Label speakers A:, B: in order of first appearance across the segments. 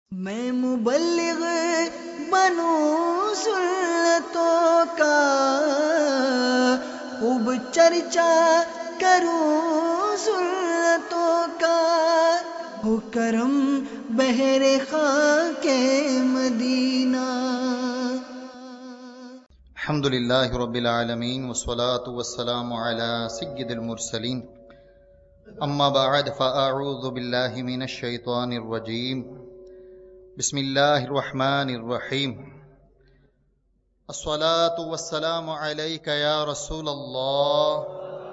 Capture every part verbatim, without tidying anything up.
A: میں مبلغ بنوں سنتوں کا، خوب چرچا کروں سنتوں کا، ہو کرم بہر خاک مدینہ۔
B: الحمد للہ رب العالمین والصلاة والسلام علی سید المرسلین، اما بعد فاعوذ باللہ من الشیطان الرجیم، بسم اللہ الرحمن الرحیم۔ الصلاة والسلام علیک یا رسول اللہ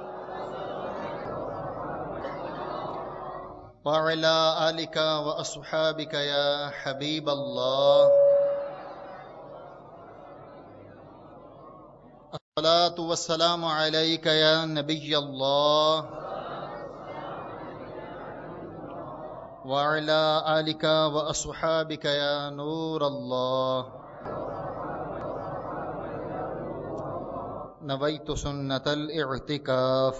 B: وعلی آلک واصحابک یا حبیب اللہ۔ الصلاة والسلام علیک یا نبی اللہ وعلی آلک واصحابک یا نور اللہ۔ نویت سنت الاعتکاف۔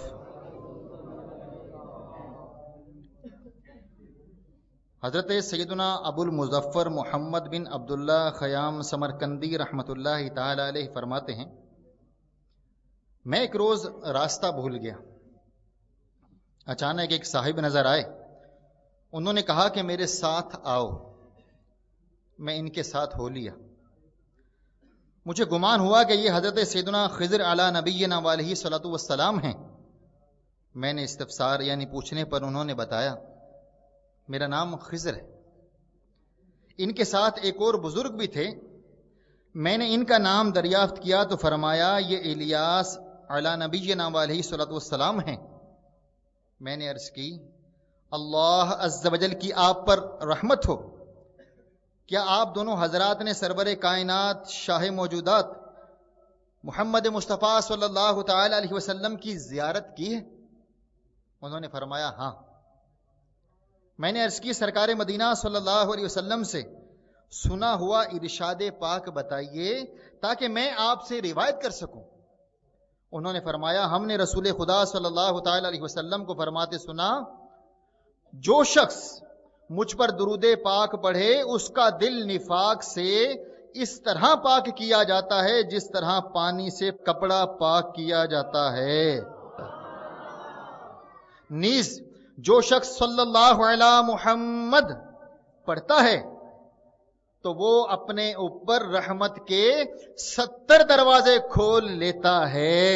B: حضرت سیدنا ابو المظفر محمد بن عبداللہ خیام سمرقندی رحمۃ اللہ تعالی علیہ فرماتے ہیں، میں ایک روز راستہ بھول گیا، اچانک ایک صاحب نظر آئے، انہوں نے کہا کہ میرے ساتھ آؤ، میں ان کے ساتھ ہو لیا۔ مجھے گمان ہوا کہ یہ حضرت سیدنا خضر علی نبینا علیہ الصلوۃ والسلام ہیں۔ میں نے استفسار یعنی پوچھنے پر انہوں نے بتایا میرا نام خضر ہے۔ ان کے ساتھ ایک اور بزرگ بھی تھے، میں نے ان کا نام دریافت کیا تو فرمایا یہ الیاس علی نبینا علیہ الصلوۃ والسلام ہیں۔ میں نے عرض کی اللہ عز و جل کی آپ پر رحمت ہو، کیا آپ دونوں حضرات نے سرور کائنات شاہ موجودات محمد مصطفیٰ صلی اللہ تعالی علیہ وسلم کی زیارت کی ہے؟ انہوں نے فرمایا ہاں۔ میں نے عرض کی سرکار مدینہ صلی اللہ علیہ وسلم سے سنا ہوا ارشاد پاک بتائیے تاکہ میں آپ سے روایت کر سکوں۔ انہوں نے فرمایا ہم نے رسول خدا صلی اللہ تعالی علیہ وسلم کو فرماتے سنا، جو شخص مجھ پر درود پاک پڑھے اس کا دل نفاق سے اس طرح پاک کیا جاتا ہے جس طرح پانی سے کپڑا پاک کیا جاتا ہے۔ نیز جو شخص صلی اللہ علی محمد پڑھتا ہے تو وہ اپنے اوپر رحمت کے ستر دروازے کھول لیتا ہے۔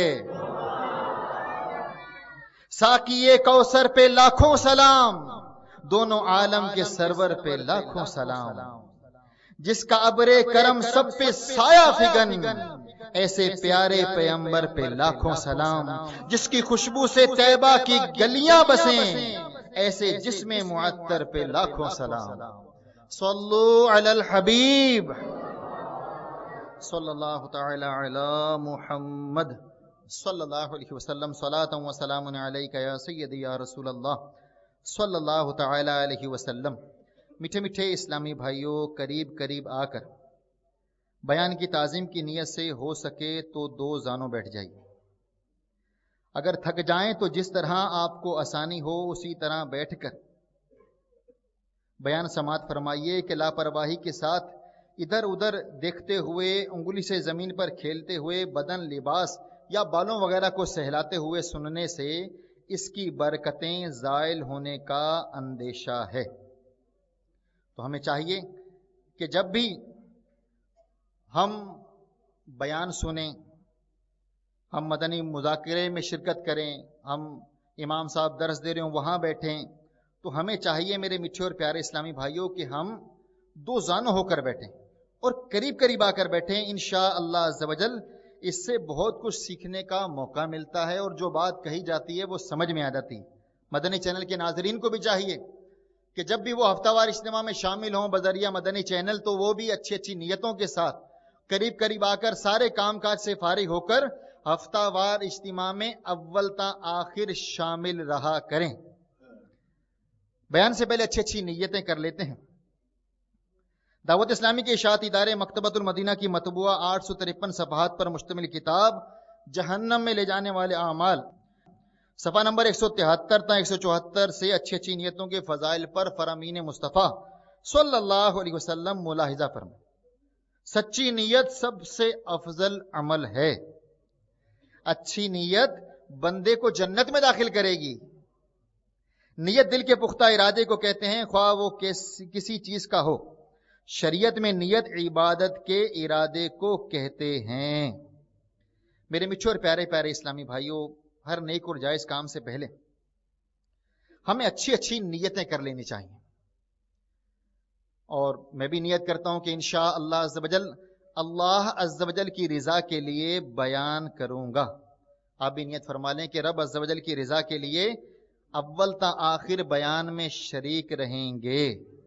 B: ساقی کوثر پہ لاکھوں سلام، دونوں عالم کے سرور پہ لاکھوں سلام، جس کا ابر کرم سب پہ سایہ فگن، ایسے پیارے پیغمبر پہ لاکھوں سلام، جس کی خوشبو سے طیبہ کی گلیاں بسیں، ایسے جسم معطر پہ لاکھوں سلام۔ صلو علی الحبیب صلی اللہ تعالی علی محمد صلی اللہ علیہ وسلم، صلاۃ و سلام علیک یا سیدی یا رسول اللہ صلی اللہ تعالی علیہ وسلم۔ میٹھے میٹھے اسلامی بھائیوں، قریب قریب آ کر بیان کی تعظیم کی نیت سے ہو سکے تو دو زانوں بیٹھ جائیے۔ اگر تھک جائیں تو جس طرح آپ کو آسانی ہو اسی طرح بیٹھ کر بیان سماعت فرمائیے کہ لاپرواہی کے ساتھ ادھر ادھر دیکھتے ہوئے، انگلی سے زمین پر کھیلتے ہوئے، بدن، لباس یا بالوں وغیرہ کو سہلاتے ہوئے سننے سے اس کی برکتیں زائل ہونے کا اندیشہ ہے۔ تو ہمیں چاہیے کہ جب بھی ہم بیان سنیں، ہم مدنی مذاکرے میں شرکت کریں، ہم امام صاحب درس دے رہے ہوں وہاں بیٹھیں، تو ہمیں چاہیے میرے میٹھے اور پیارے اسلامی بھائیوں کہ ہم دو زانوں ہو کر بیٹھیں اور قریب قریب آ کر بیٹھیں۔ انشاءاللہ عز و جل اس سے بہت کچھ سیکھنے کا موقع ملتا ہے اور جو بات کہی جاتی ہے وہ سمجھ میں آ جاتی ہے۔ مدنی چینل کے ناظرین کو بھی چاہیے کہ جب بھی وہ ہفتہ وار اجتماع میں شامل ہوں بذریعہ مدنی چینل، تو وہ بھی اچھی اچھی نیتوں کے ساتھ قریب قریب آ کر سارے کام کاج سے فارغ ہو کر ہفتہ وار اجتماع میں اول تا آخر شامل رہا کریں۔ بیان سے پہلے اچھی اچھی نیتیں کر لیتے ہیں۔ دعوت اسلامی کے اشاعتی ادارے مکتبۃ المدینہ کی مطبوعہ آٹھ سو ترپن صفحات پر مشتمل کتاب جہنم میں لے جانے والے اعمال صفحہ نمبر ایک سو تہتر تا ایک سو چوہتر سے اچھی اچھی نیتوں کے فضائل پر فرامین مصطفیٰ صلی اللہ علیہ وسلم ملاحظہ فرمائے، سچی نیت سب سے افضل عمل ہے۔ اچھی نیت بندے کو جنت میں داخل کرے گی۔ نیت دل کے پختہ ارادے کو کہتے ہیں، خواہ وہ کسی چیز کا ہو۔ شریعت میں نیت عبادت کے ارادے کو کہتے ہیں۔ میرے میٹھے اور پیارے پیارے اسلامی بھائیوں، ہر نیک اور جائز کام سے پہلے ہمیں اچھی اچھی نیتیں کر لینی چاہیے، اور میں بھی نیت کرتا ہوں کہ انشاءاللہ عز و جل اللہ عز و جل کی رضا کے لیے بیان کروں گا۔ آپ بھی نیت فرما لیں کہ رب عز و جل کی رضا کے لیے اول تا آخر بیان میں شریک رہیں گے۔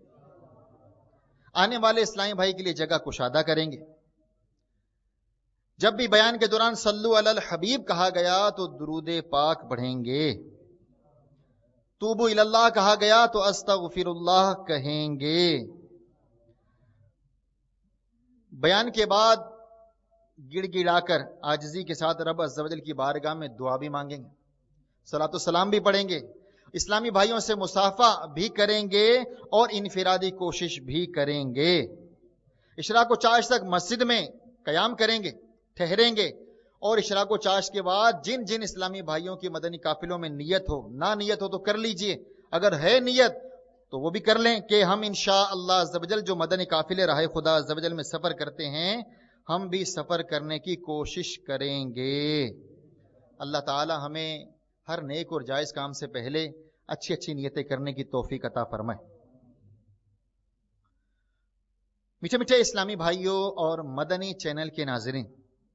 B: آنے والے اسلامی بھائی کے لیے جگہ کشادہ کریں گے۔ جب بھی بیان کے دوران صلو علی الحبیب کہا گیا تو درود پاک پڑھیں گے، توبو الی اللہ کہا گیا تو استغفر اللہ کہیں گے۔ بیان کے بعد گڑ گڑا کر عاجزی کے ساتھ رب عز و جل کی بارگاہ میں دعا بھی مانگیں گے، صلاۃ و سلام بھی پڑھیں گے، اسلامی بھائیوں سے مصافحہ بھی کریں گے اور انفرادی کوشش بھی کریں گے۔ اشراق و چاش تک مسجد میں قیام کریں گے، ٹھہریں گے، اور اشراق و چاش کے بعد جن جن اسلامی بھائیوں کی مدنی قافلوں میں نیت ہو، نہ نیت ہو تو کر لیجئے، اگر ہے نیت تو وہ بھی کر لیں کہ ہم انشاءاللہ عز و جل جو مدنی قافلے راہ خدا عز و جل میں سفر کرتے ہیں، ہم بھی سفر کرنے کی کوشش کریں گے۔ اللہ تعالی ہمیں ہر نیک اور جائز کام سے پہلے اچھی اچھی نیتیں کرنے کی توفیق عطا فرمائے۔ میٹھے میٹھے اسلامی بھائیوں اور مدنی چینل کے ناظرین،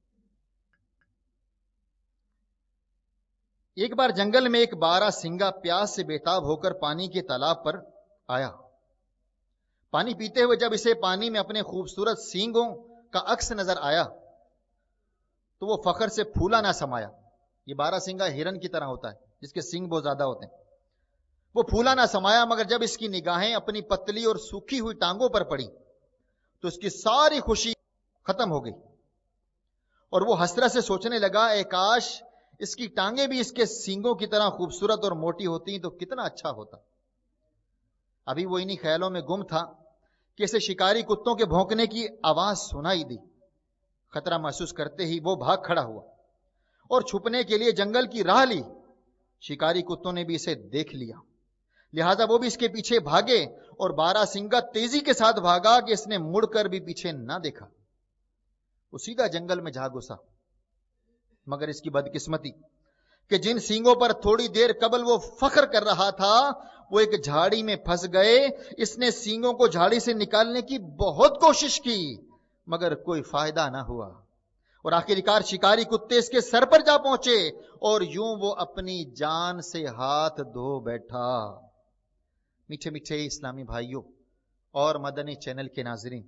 B: ایک بار جنگل میں ایک بارہ سنگا پیاس سے بےتاب ہو کر پانی کے تالاب پر آیا۔ پانی پیتے ہوئے جب اسے پانی میں اپنے خوبصورت سینگوں کا عکس نظر آیا تو وہ فخر سے پھولا نہ سمایا۔ یہ بارہ سنگا ہرن کی طرح ہوتا ہے جس کے سینگ بہت زیادہ ہوتے ہیں۔ وہ پھولا نہ سمایا، مگر جب اس کی نگاہیں اپنی پتلی اور سوکھی ہوئی ٹانگوں پر پڑی تو اس کی ساری خوشی ختم ہو گئی، اور وہ حسرت سے سوچنے لگا، اے کاش اس کی ٹانگیں بھی اس کے سینگوں کی طرح خوبصورت اور موٹی ہوتی تو کتنا اچھا ہوتا۔ ابھی وہ انہی خیالوں میں گم تھا کہ اسے شکاری کتوں کے بھونکنے کی آواز سنائی دی۔ خطرہ محسوس کرتے ہی وہ بھاگ کھڑا ہوا اور چھپنے کے لیے جنگل کی راہ لی۔ شکاری کتوں نے بھی اسے دیکھ لیا، لہذا وہ بھی اس کے پیچھے بھاگے، اور بارہ سنگا تیزی کے ساتھ بھاگا کہ اس نے مڑ کر بھی پیچھے نہ دیکھا۔ وہ سیدھا جنگل میں جا گھسا، مگر اس کی بدقسمتی کہ جن سینگوں پر تھوڑی دیر قبل وہ فخر کر رہا تھا وہ ایک جھاڑی میں پھنس گئے۔ اس نے سینگوں کو جھاڑی سے نکالنے کی بہت کوشش کی مگر کوئی فائدہ نہ ہوا، اور آخرکار شکاری کتے اس کے سر پر جا پہنچے اور یوں وہ اپنی جان سے ہاتھ دھو بیٹھا۔ میٹھے میٹھے اسلامی بھائیوں اور مدنی چینل کے ناظرین،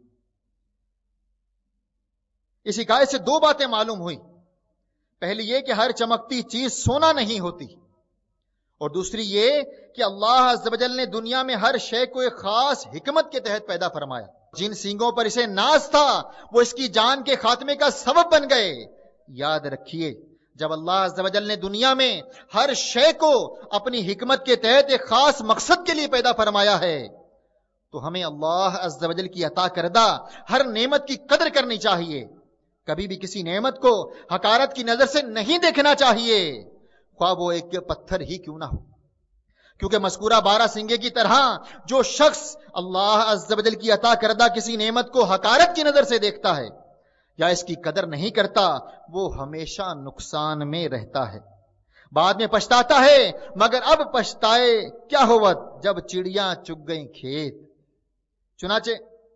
B: اس حکایت سے دو باتیں معلوم ہوئی۔ پہلی یہ کہ ہر چمکتی چیز سونا نہیں ہوتی، اور دوسری یہ کہ اللہ عز و جل نے دنیا میں ہر شے کو ایک خاص حکمت کے تحت پیدا فرمایا۔ جن سینگوں پر اسے ناز تھا وہ اس کی جان کے خاتمے کا سبب بن گئے۔ یاد رکھیے، جب اللہ عز و جل نے دنیا میں ہر شے کو اپنی حکمت کے تحت ایک خاص مقصد کے لیے پیدا فرمایا ہے تو ہمیں اللہ عز و جل کی عطا کردہ ہر نعمت کی قدر کرنی چاہیے۔ کبھی بھی کسی نعمت کو حقارت کی نظر سے نہیں دیکھنا چاہیے، خواہ وہ ایک پتھر ہی کیوں نہ ہو، کیونکہ مذکورہ بارہ سنگے کی طرح جو شخص اللہ عز و جل کی عطا کردہ کسی نعمت کو حقارت کی نظر سے دیکھتا ہے یا اس کی قدر نہیں کرتا، وہ ہمیشہ نقصان میں رہتا ہے، بعد میں پچھتاتا ہے، مگر اب پچھتائے کیا ہوت جب چڑیاں چگ گئیں کھیت۔ چنانچہ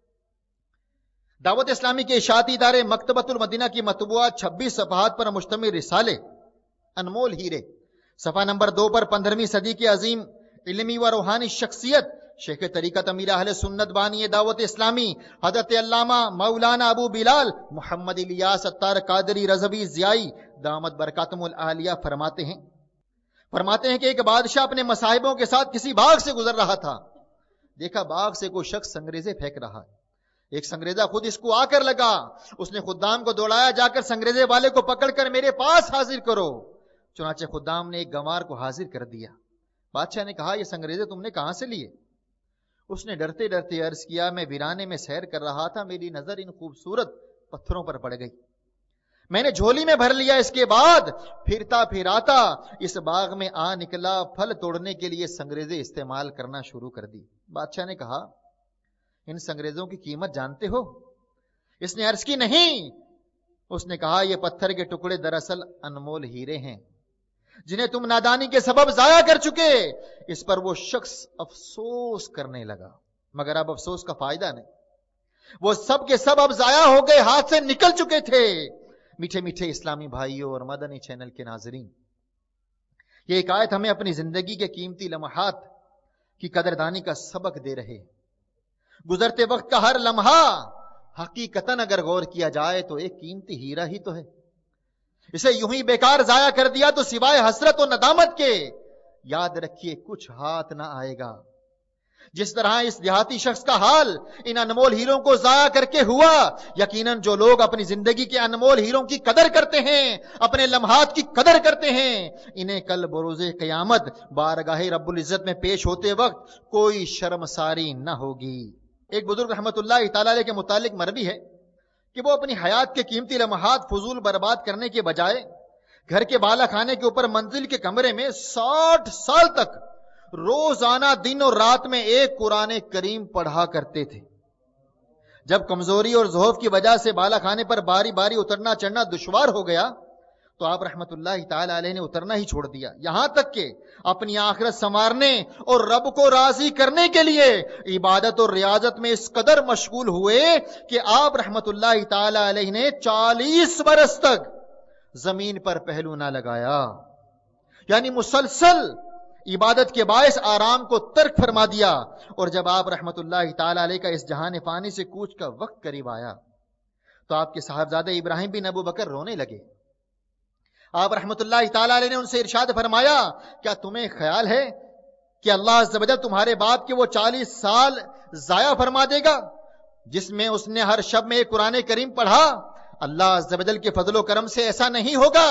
B: دعوت اسلامی کے اشاعتی ادارے مکتبۃ المدینہ کی مطبوعہ چھبیس صفحات پر مشتمل رسالے انمول ہیرے صفحہ نمبر دو پر پندرہویں صدی کے عظیم علمی و روحانی شخصیت شیخ طریقت امیر اہل سنت بانی دعوت اسلامی حضرت علامہ مولانا ابو بلال محمد الیاس اتار قادری رضوی ضیائی دامت برکاتہم العالیہ فرماتے ہیں فرماتے ہیں کہ ایک بادشاہ اپنے مصاحبوں کے ساتھ کسی باغ سے گزر رہا تھا۔ دیکھا باغ سے کوئی شخص سنگریزے پھینک رہا ہے۔ ایک سنگریزہ خود اس کو آ کر لگا، اس نے خدام کو دوڑایا، جا کر سنگریزے والے کو پکڑ کر میرے پاس حاضر کرو۔ چنانچہ خدام نے ایک گنوار کو حاضر کر دیا۔ بادشاہ نے کہا، یہ سنگریزے تم نے کہاں سے لیے؟ اس نے ڈرتے ڈرتے عرض کیا میں ویرانے میں سیر کر رہا تھا، میری نظر ان خوبصورت پتھروں پر پڑ گئی، میں نے جھولی میں بھر لیا، اس کے بعد پھرتا پھراتا اس باغ میں آ نکلا، پھل توڑنے کے لیے سنگریزیں استعمال کرنا شروع کر دی۔ بادشاہ نے کہا ان سنگریزوں کی قیمت جانتے ہو؟ اس نے عرض کی نہیں۔ اس نے کہا یہ پتھر کے ٹکڑے دراصل انمول ہیرے ہیں جنہیں تم نادانی کے سبب ضائع کر چکے۔ اس پر وہ شخص افسوس کرنے لگا، مگر اب افسوس کا فائدہ نہیں، وہ سب کے سب اب ضائع ہو گئے، ہاتھ سے نکل چکے تھے۔ میٹھے میٹھے اسلامی بھائیوں اور مدنی چینل کے ناظرین، یہ ایک آیت ہمیں اپنی زندگی کے قیمتی لمحات کی قدردانی کا سبق دے رہے۔ گزرتے وقت کا ہر لمحہ حقیقتاً اگر غور کیا جائے تو ایک قیمتی ہیرا ہی تو ہے، اسے یوں ہی بیکار ضائع کر دیا تو سوائے حسرت و ندامت کے یاد رکھیے کچھ ہاتھ نہ آئے گا۔ جس طرح اس دیہاتی شخص کا حال ان انمول ہیروں کو ضائع کر کے ہوا، یقیناً جو لوگ اپنی زندگی کے انمول ہیروں کی قدر کرتے ہیں، اپنے لمحات کی قدر کرتے ہیں، انہیں کل بروز قیامت بارگاہ رب العزت میں پیش ہوتے وقت کوئی شرمساری نہ ہوگی۔ ایک بزرگ رحمت اللہ تعالی علیہ کے متعلق مروی ہے کہ وہ اپنی حیات کے قیمتی لمحات فضول برباد کرنے کے بجائے گھر کے بالا خانے کے اوپر منزل کے کمرے میں ساٹھ سال تک روزانہ دن اور رات میں ایک قرآن کریم پڑھا کرتے تھے۔ جب کمزوری اور ضعف کی وجہ سے بالا خانے پر باری باری اترنا چڑھنا دشوار ہو گیا تو آپ رحمت اللہ تعالی علیہ نے اترنا ہی چھوڑ دیا، یہاں تک کہ اپنی آخرت سنوارنے اور رب کو راضی کرنے کے لیے عبادت اور ریاضت میں اس قدر مشغول ہوئے کہ آپ رحمت اللہ تعالی علیہ نے چالیس برس تک زمین پر پہلو نہ لگایا، یعنی مسلسل عبادت کے باعث آرام کو ترک فرما دیا۔ اور جب آپ رحمت اللہ تعالی علیہ کا اس جہان فانی سے کوچ کا وقت قریب آیا تو آپ کے صاحبزادے ابراہیم بن ابو بکر رونے لگے۔ آپ رحمت اللہ تعالی علیہ نے ان سے ارشاد فرمایا کیا تمہیں خیال ہے کہ اللہ عز و جل تمہارے باپ کے وہ چالیس سال ضائع فرما دے گا جس میں اس نے ہر شب میں ایک قرآن کریم پڑھا؟ اللہ عز و جل کے فضل و کرم سے ایسا نہیں ہوگا۔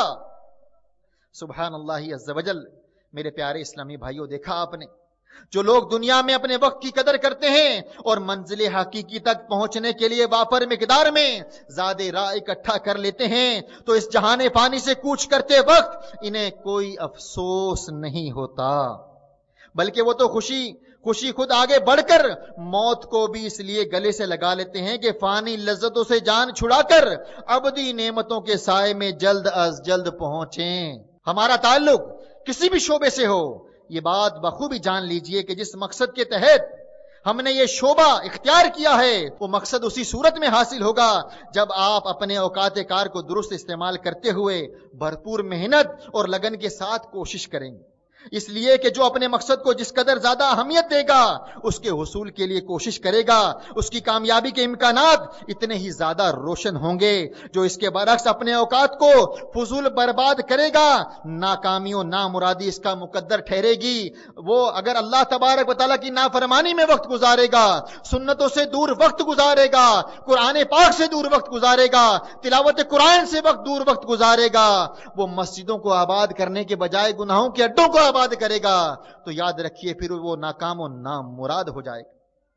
B: سبحان اللہ عز و جل۔ میرے پیارے اسلامی بھائیوں، دیکھا آپ نے جو لوگ دنیا میں اپنے وقت کی قدر کرتے ہیں اور منزل حقیقی تک پہنچنے کے لیے وافر مقدار میں زیادہ راہ اکٹھا کر لیتے ہیں تو اس جہان فانی سے کوچ کرتے وقت انہیں کوئی افسوس نہیں ہوتا، بلکہ وہ تو خوشی خوشی خود آگے بڑھ کر موت کو بھی اس لیے گلے سے لگا لیتے ہیں کہ فانی لذتوں سے جان چھڑا کر ابدی نعمتوں کے سائے میں جلد از جلد پہنچیں۔ ہمارا تعلق کسی بھی شعبے سے ہو، یہ بات بخوبی جان لیجئے کہ جس مقصد کے تحت ہم نے یہ شعبہ اختیار کیا ہے وہ مقصد اسی صورت میں حاصل ہوگا جب آپ اپنے اوقات کار کو درست استعمال کرتے ہوئے بھرپور محنت اور لگن کے ساتھ کوشش کریں گے، اس لیے کہ جو اپنے مقصد کو جس قدر زیادہ اہمیت دے گا اس کے حصول کے لیے کوشش کرے گا، اس کی کامیابی کے امکانات اتنے ہی زیادہ روشن ہوں گے۔ جو اس کے برعکس اپنے اوقات کو فضول برباد کرے گا، ناکامی و نامرادی اس کا مقدر ٹھہرے گی۔ وہ اگر اللہ تبارک و تعالیٰ کی نافرمانی میں وقت گزارے گا، سنتوں سے دور وقت گزارے گا، قرآن پاک سے دور وقت گزارے گا، تلاوت قرآن سے وقت دور وقت گزارے گا، وہ مسجدوں کو آباد کرنے کے بجائے گناہوں کے اڈوں کو آباد کرے گا تو یاد رکھیے پھر وہ ناکام و نامراد ہو جائے گا۔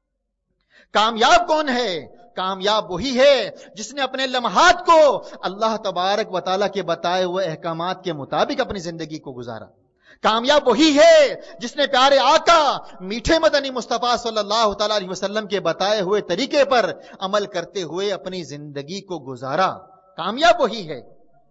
B: کامیاب کون ہے؟ کامیاب وہی ہے جس نے اپنے لمحات کو اللہ تبارک و تعالیٰ کے بتائے ہوئے احکامات کے مطابق اپنی زندگی کو گزارا۔ کامیاب وہی ہے جس نے پیارے آقا میٹھے مدنی مصطفیٰ صلی اللہ تعالی علیہ وسلم کے بتائے ہوئے طریقے پر عمل کرتے ہوئے اپنی زندگی کو گزارا۔ کامیاب وہی ہے۔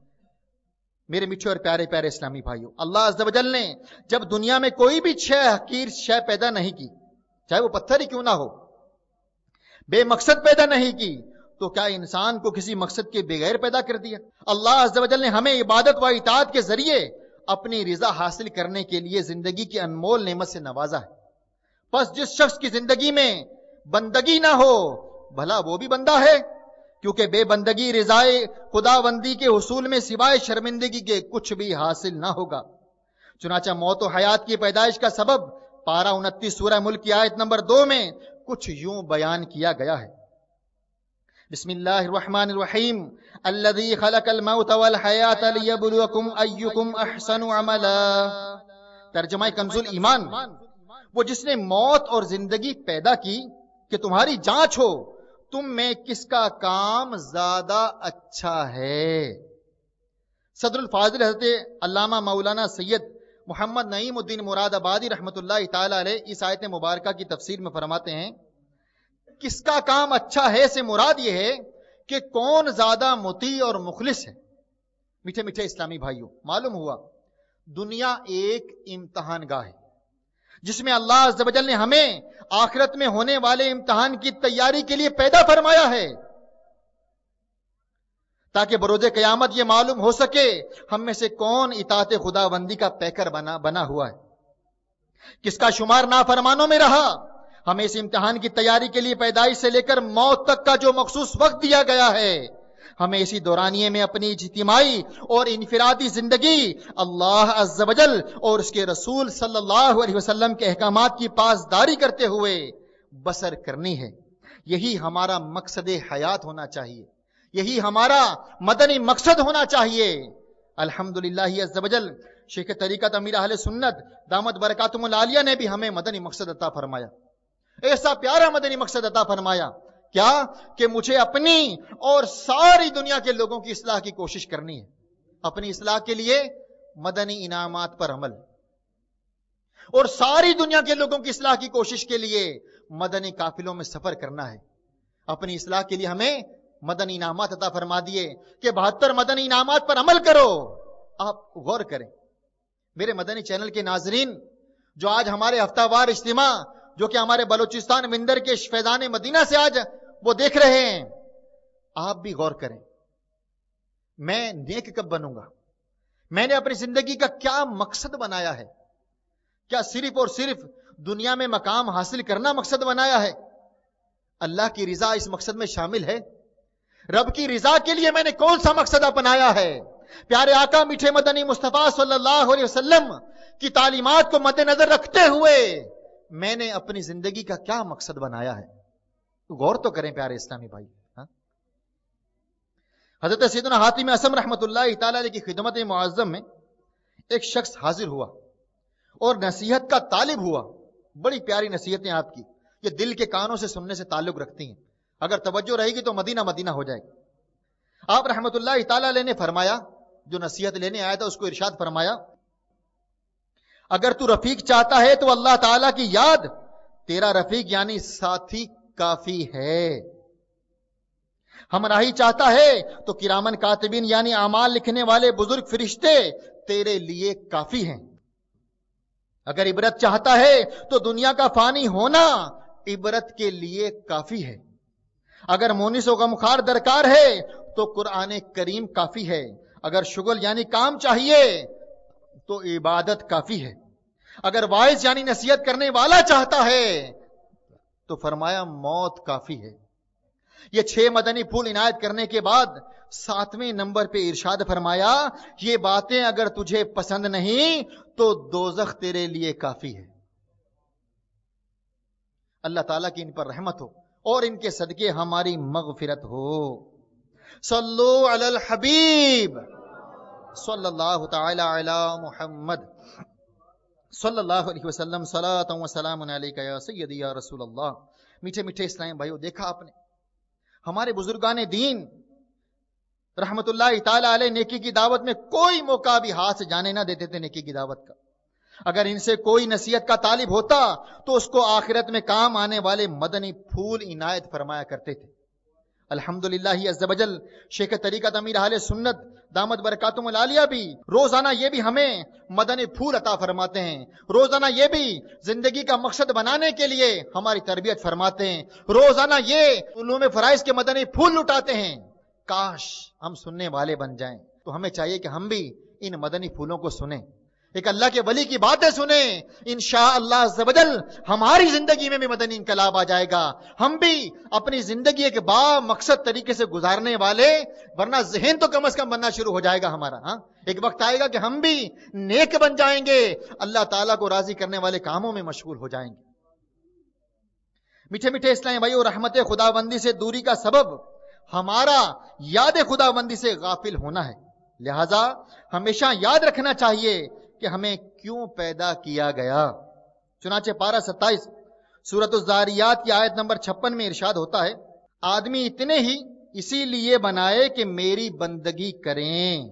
B: میرے میٹھے اور پیارے پیارے اسلامی بھائیوں، اللہ عز و جل نے جب دنیا میں کوئی بھی شے حقیر شے پیدا نہیں کی، چاہے وہ پتھر ہی کیوں نہ ہو، بے مقصد پیدا نہیں کی، تو کیا انسان کو کسی مقصد کے بغیر پیدا کر دیا؟ اللہ عز و جل نے ہمیں عبادت و اطاعت کے ذریعے اپنی رضا حاصل کرنے کے لیے زندگی کی انمول نعمت سے نوازا ہے۔ پس جس شخص کی زندگی میں بندگی نہ ہو بھلا وہ بھی بندہ ہے، کیونکہ بے بندگی رضائے خدا بندی کے حصول میں سوائے شرمندگی کے کچھ بھی حاصل نہ ہوگا۔ چنانچہ موت و حیات کی پیدائش کا سبب پارہ انتیس سورہ ملک کی آیت نمبر دو میں کچھ یوں بیان کیا گیا ہے۔ بسم اللہ الرحمن الرحیم الذی خلق الموت والحیات لیبلوکم ایکم احسن عملا۔ ترجمہ کنز الایمان، وہ جس نے موت اور زندگی پیدا کی کہ تمہاری جانچ ہو تم میں کس کا کام زیادہ اچھا ہے۔ صدر الفاضل حضرت علامہ مولانا سید محمد نعیم الدین مراد آبادی رحمۃ اللہ تعالی علیہ اس آیت مبارکہ کی تفسیر میں فرماتے ہیں کس کا کام اچھا ہے سے مراد یہ ہے کہ کون زیادہ مطیع اور مخلص ہے۔ میٹھے میٹھے اسلامی بھائیوں، معلوم ہوا دنیا ایک امتحان گاہ ہے جس میں اللہ عز و جل نے ہمیں آخرت میں ہونے والے امتحان کی تیاری کے لیے پیدا فرمایا ہے تاکہ بروز قیامت یہ معلوم ہو سکے ہم میں سے کون اطاعت خدا بندی کا پیکر بنا بنا ہوا ہے، کس کا شمار نافرمانوں میں رہا۔ ہمیں اس امتحان کی تیاری کے لیے پیدائش سے لے کر موت تک کا جو مخصوص وقت دیا گیا ہے، ہمیں اسی دورانیے میں اپنی اجتماعی اور انفرادی زندگی اللہ عز و جل اور اس کے رسول صلی اللہ علیہ وسلم کے احکامات کی پاسداری کرتے ہوئے بسر کرنی ہے۔ یہی ہمارا مقصد حیات ہونا چاہیے، یہی ہمارا مدنی مقصد ہونا چاہیے۔ الحمدللہ عز و جل شیخ طریقت امیر اہل سنت دامت برکاتہم العالیہ نے بھی ہمیں مدنی مقصد عطا فرمایا، ایسا پیارا مدنی مقصد عطا فرمایا کیا کہ مجھے اپنی اور ساری دنیا کے لوگوں کی اصلاح کی کوشش کرنی ہے۔ اپنی اصلاح کے لیے مدنی انعامات پر عمل اور ساری دنیا کے لوگوں کی اصلاح کی کوشش کے لیے مدنی قافلوں میں سفر کرنا ہے۔ اپنی اصلاح کے لیے ہمیں مدنی انعامات عطا فرما دیے کہ بہتر مدنی انعامات پر عمل کرو۔ آپ غور کریں میرے مدنی چینل کے ناظرین، جو آج ہمارے ہفتہ وار اجتماع جو کہ ہمارے بلوچستان مندر کے فیضان مدینہ سے آج وہ دیکھ رہے ہیں، آپ بھی غور کریں میں نیک کب بنوں گا؟ میں نے اپنی زندگی کا کیا مقصد بنایا ہے؟ کیا صرف اور صرف دنیا میں مقام حاصل کرنا مقصد بنایا ہے؟ اللہ کی رضا اس مقصد میں شامل ہے؟ رب کی رضا کے لیے میں نے کون سا مقصد اپنایا ہے؟ پیارے آقا میٹھے مدنی مصطفیٰ صلی اللہ علیہ وسلم کی تعلیمات کو مد نظر رکھتے ہوئے میں نے اپنی زندگی کا کیا مقصد بنایا ہے؟ غور تو کریں پیارے اسلامی بھائی۔ ہاں؟ حضرت سیدنا حاتم اعصم رحمۃ اللہ تعالی علیہ کی خدمت معظم میں ایک شخص حاضر ہوا اور نصیحت کا طالب ہوا۔ بڑی پیاری نصیحتیں آپ کی، یہ دل کے کانوں سے سننے سے تعلق رکھتی ہیں، اگر توجہ رہے گی تو مدینہ مدینہ ہو جائے گی۔ آپ رحمۃ اللہ تعالی علیہ نے فرمایا، جو نصیحت لینے آیا تھا اس کو ارشاد فرمایا، اگر تو رفیق چاہتا ہے تو اللہ تعالیٰ کی یاد، تیرا رفیق یعنی ساتھی کافی ہے۔ ہمراہی چاہتا ہے تو کرامن کاتبین یعنی اعمال لکھنے والے بزرگ فرشتے تیرے لیے کافی ہیں۔ اگر عبرت چاہتا ہے تو دنیا کا فانی ہونا عبرت کے لیے کافی ہے۔ اگر مونس و غمخوار درکار ہے تو قرآن کریم کافی ہے۔ اگر شغل یعنی کام چاہیے تو عبادت کافی ہے۔ اگر واعظ یعنی نصیحت کرنے والا چاہتا ہے تو فرمایا موت کافی ہے۔ یہ چھ مدنی پھول عنایت کرنے کے بعد ساتویں نمبر پہ ارشاد فرمایا، یہ باتیں اگر تجھے پسند نہیں تو دوزخ تیرے لیے کافی ہے۔ اللہ تعالیٰ کی ان پر رحمت ہو اور ان کے صدقے ہماری مغفرت ہو۔ صلو علی الحبیب صلی اللہ تعالی علی محمد صلی اللہ علیہ وسلم، صلاۃ و سلام علیک یا سیدی یا رسول اللہ۔ میٹھے میٹھے اسلامی بھائیو، دیکھا آپ نے ہمارے بزرگان دین رحمت اللہ تعالی علیہ نیکی کی دعوت میں کوئی موقع بھی ہاتھ سے جانے نہ دیتے تھے نیکی کی دعوت کا۔ اگر ان سے کوئی نصیحت کا طالب ہوتا تو اس کو آخرت میں کام آنے والے مدنی پھول عنایت فرمایا کرتے تھے۔ الحمدللہ عز و جل شیخ طریقت امیر اہل سنت دامت برکاتہم العالیہ بھی روزانہ یہ بھی ہمیں مدنی پھول عطا فرماتے ہیں، روزانہ یہ بھی زندگی کا مقصد بنانے کے لیے ہماری تربیت فرماتے ہیں، روزانہ یہ علوم فرائض کے مدنی پھول لٹاتے ہیں۔ کاش ہم سننے والے بن جائیں، تو ہمیں چاہیے کہ ہم بھی ان مدنی پھولوں کو سنیں، ایک اللہ کے ولی کی باتیں سنیں، انشاءاللہ عز و جل ہماری زندگی میں بھی مدنی انقلاب آ جائے گا، ہم بھی اپنی زندگی ایک با مقصد طریقے سے گزارنے والے، ورنہ ذہن تو کم از کم بننا شروع ہو جائے گا ہمارا۔ ہاں ایک وقت آئے گا کہ ہم بھی نیک بن جائیں گے، اللہ تعالیٰ کو راضی کرنے والے کاموں میں مشغول ہو جائیں گے۔ میٹھے میٹھے اسلامی بھائیو، رحمت خدا بندی سے دوری کا سبب ہمارا یاد خدا بندی سے غافل ہونا ہے، لہذا ہمیشہ یاد رکھنا چاہیے کہ ہمیں کیوں پیدا کیا گیا۔ چنانچہ پارہ ستائیس سورۃ الزاریات کی آیت نمبر چھپن میں ارشاد ہوتا ہے، آدمی اتنے ہی اسی لیے بنائے کہ میری بندگی کریں۔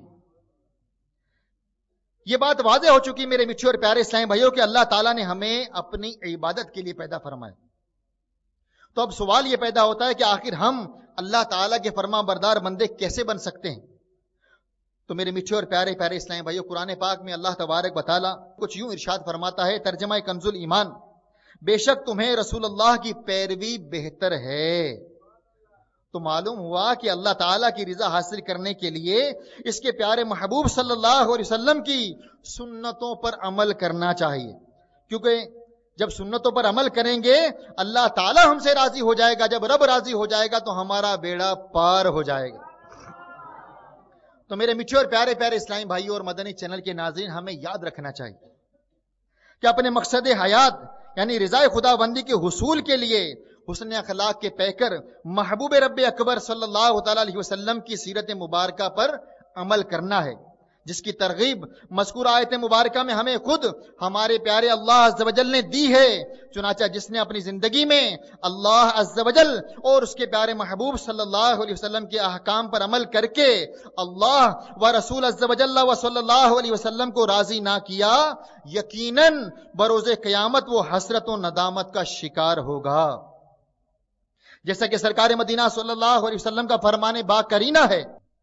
B: یہ بات واضح ہو چکی میرے میٹھے اور پیارے اسلامی بھائیوں کہ اللہ تعالیٰ نے ہمیں اپنی عبادت کے لیے پیدا فرمایا۔ تو اب سوال یہ پیدا ہوتا ہے کہ آخر ہم اللہ تعالیٰ کے فرما بردار بندے کیسے بن سکتے ہیں؟ تو میرے میٹھے اور پیارے پیارے اسلامی بھائیوں، قرآن پاک میں اللہ تبارک و تعالیٰ کچھ یوں ارشاد فرماتا ہے، ترجمہ کنز الایمان، بے شک تمہیں رسول اللہ کی پیروی بہتر ہے۔ تو معلوم ہوا کہ اللہ تعالیٰ کی رضا حاصل کرنے کے لیے اس کے پیارے محبوب صلی اللہ علیہ وسلم کی سنتوں پر عمل کرنا چاہیے، کیونکہ جب سنتوں پر عمل کریں گے اللہ تعالیٰ ہم سے راضی ہو جائے گا، جب رب راضی ہو جائے گا تو ہمارا بیڑا پار ہو جائے گا۔ تو میرے میٹھے اور پیارے پیارے اسلامی بھائیوں اور مدنی چینل کے ناظرین، ہمیں یاد رکھنا چاہیے کہ اپنے مقصد حیات یعنی رضا خدا بندی کے حصول کے لیے حسن اخلاق کے پیکر محبوب رب اکبر صلی اللہ تعالی علیہ وسلم کی سیرت مبارکہ پر عمل کرنا ہے، جس کی ترغیب مذکورہ آیت مبارکہ میں ہمیں خود ہمارے پیارے اللہ عز و جل نے دی ہے۔ چنانچہ جس نے اپنی زندگی میں اللہ عز و جل اور اس کے پیارے محبوب صلی اللہ علیہ وسلم کے احکام پر عمل کر کے اللہ و رسول عز و جل و صلی اللہ علیہ وسلم کو راضی نہ کیا، یقیناً بروز قیامت وہ حسرت و ندامت کا شکار ہوگا۔ جیسا کہ سرکار مدینہ صلی اللہ علیہ وسلم کا فرمان با کرینہ ہے،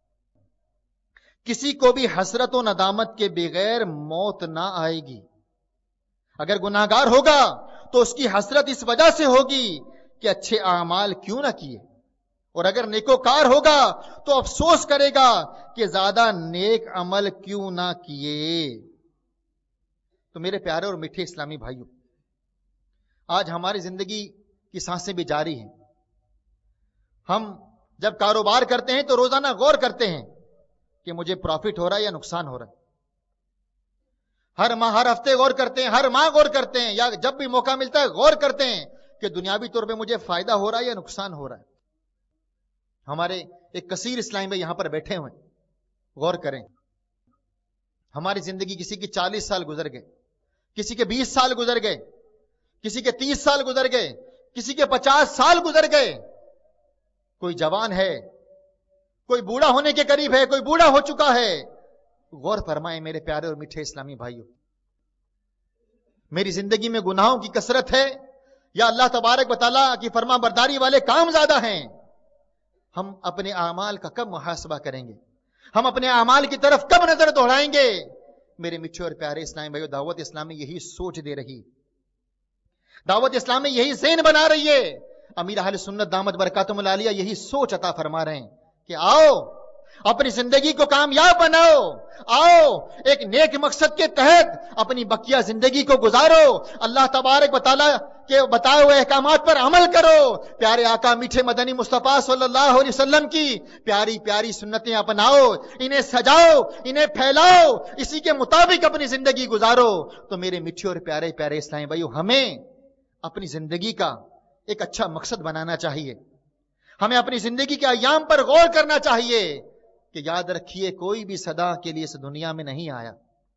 B: کسی کو بھی حسرت و ندامت کے بغیر موت نہ آئے گی۔ اگر گناہگار ہوگا تو اس کی حسرت اس وجہ سے ہوگی کہ اچھے اعمال کیوں نہ کیے، اور اگر نیکوکار ہوگا تو افسوس کرے گا کہ زیادہ نیک عمل کیوں نہ کیے۔ تو میرے پیارے اور میٹھے اسلامی بھائیوں، آج ہماری زندگی کی سانسیں بھی جاری ہیں۔ ہم جب کاروبار کرتے ہیں تو روزانہ غور کرتے ہیں کہ مجھے پروفٹ ہو رہا ہے یا نقصان ہو رہا ہے۔ ہر ماہ ہر ہفتے غور کرتے ہیں، ہر ماہ غور کرتے ہیں، یا جب بھی موقع ملتا ہے غور کرتے ہیں کہ دنیاوی طور پہ مجھے فائدہ ہو رہا ہے یا نقصان ہو رہا ہے۔ ہمارے ایک کثیر اسلامی بھائی یہاں پر بیٹھے ہوئے، غور کریں، ہماری زندگی کسی کی چالیس سال گزر گئے، کسی کے بیس سال گزر گئے، کسی کے تیس سال گزر گئے، کسی کے پچاس سال گزر گئے، کوئی جوان ہے، کوئی بوڑھا ہونے کے قریب ہے، کوئی بوڑھا ہو چکا ہے۔ غور فرمائیں میرے پیارے اور میٹھے اسلامی بھائیوں، میری زندگی میں گناہوں کی کثرت ہے یا اللہ تبارک و تعالیٰ کی فرما برداری والے کام زیادہ ہیں؟ ہم اپنے اعمال کا کب محاسبہ کریں گے؟ ہم اپنے اعمال کی طرف کب نظر دوڑائیں گے؟ میرے میٹھے اور پیارے اسلامی بھائیوں، دعوت اسلامی یہی سوچ دے رہی، دعوت اسلامی یہی ذہن بنا رہی ہے، امیر اہل سنت دامت برکاتہم العالیہ یہی سوچ عطا فرما رہے ہیں کہ آؤ اپنی زندگی کو کامیاب بناؤ، آؤ ایک نیک مقصد کے تحت اپنی بقیہ زندگی کو گزارو، اللہ تبارک و تعالیٰ کے بتائے ہوئے احکامات پر عمل کرو، پیارے آقا میٹھے مدنی مصطفیٰ صلی اللہ علیہ وسلم کی پیاری پیاری سنتیں اپناؤ، انہیں سجاؤ، انہیں پھیلاؤ، اسی کے مطابق اپنی زندگی گزارو۔ تو میرے میٹھے اور پیارے پیارے اسلامی بھائیو، ہمیں اپنی زندگی کا ایک اچھا مقصد بنانا چاہیے، ہمیں اپنی زندگی کے ایام پر غور کرنا چاہیے کہ یاد رکھیے کوئی بھی سدا کے لیے اس دنیا میں نہیں آیا،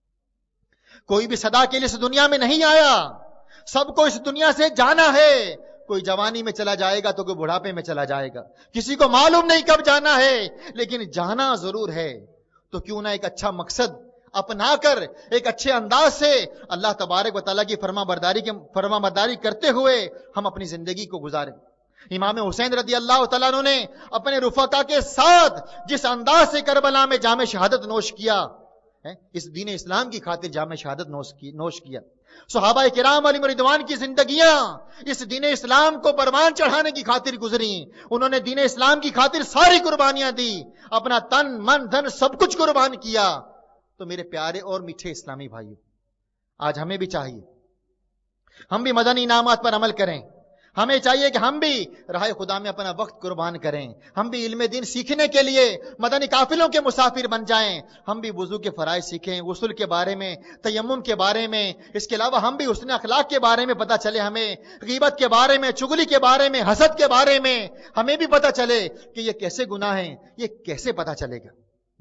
B: کوئی بھی سدا کے لیے اس دنیا میں نہیں آیا، سب کو اس دنیا سے جانا ہے، کوئی جوانی میں چلا جائے گا تو کوئی بڑھاپے میں چلا جائے گا، کسی کو معلوم نہیں کب جانا ہے، لیکن جانا ضرور ہے۔ تو کیوں نہ ایک اچھا مقصد اپنا کر ایک اچھے انداز سے اللہ تبارک و تعالیٰ کی فرما برداری کے فرما برداری کرتے ہوئے ہم اپنی زندگی کو گزاریں۔ امام حسین رضی اللہ تعالیٰ عنہ نے اپنے رفقا کے ساتھ جس انداز سے کربلا میں جام شہادت نوش کیا، اس دین اسلام کی خاطر جام شہادت نوش کیا، صحابہ کرام علیہم رضوان کی زندگیاں اس دین اسلام کو پروان چڑھانے کی خاطر گزری، انہوں نے دین اسلام کی خاطر ساری قربانیاں دی، اپنا تن من دھن سب کچھ قربان کیا۔ تو میرے پیارے اور میٹھے اسلامی بھائیو، آج ہمیں بھی چاہیے ہم بھی مدنی انعامات پر عمل کریں، ہمیں چاہیے کہ ہم بھی راہ خدا میں اپنا وقت قربان کریں، ہم بھی علم دین سیکھنے کے لیے مدنی قافلوں کے مسافر بن جائیں، ہم بھی وضو کے فرائض سیکھیں، غسل کے بارے میں، تیمم کے بارے میں، اس کے علاوہ ہم بھی حسن اخلاق کے بارے میں پتہ چلے، ہمیں غیبت کے بارے میں، چغلی کے بارے میں، حسد کے بارے میں ہمیں بھی پتہ چلے کہ یہ کیسے گناہ ہیں، یہ کیسے پتہ چلے گا؟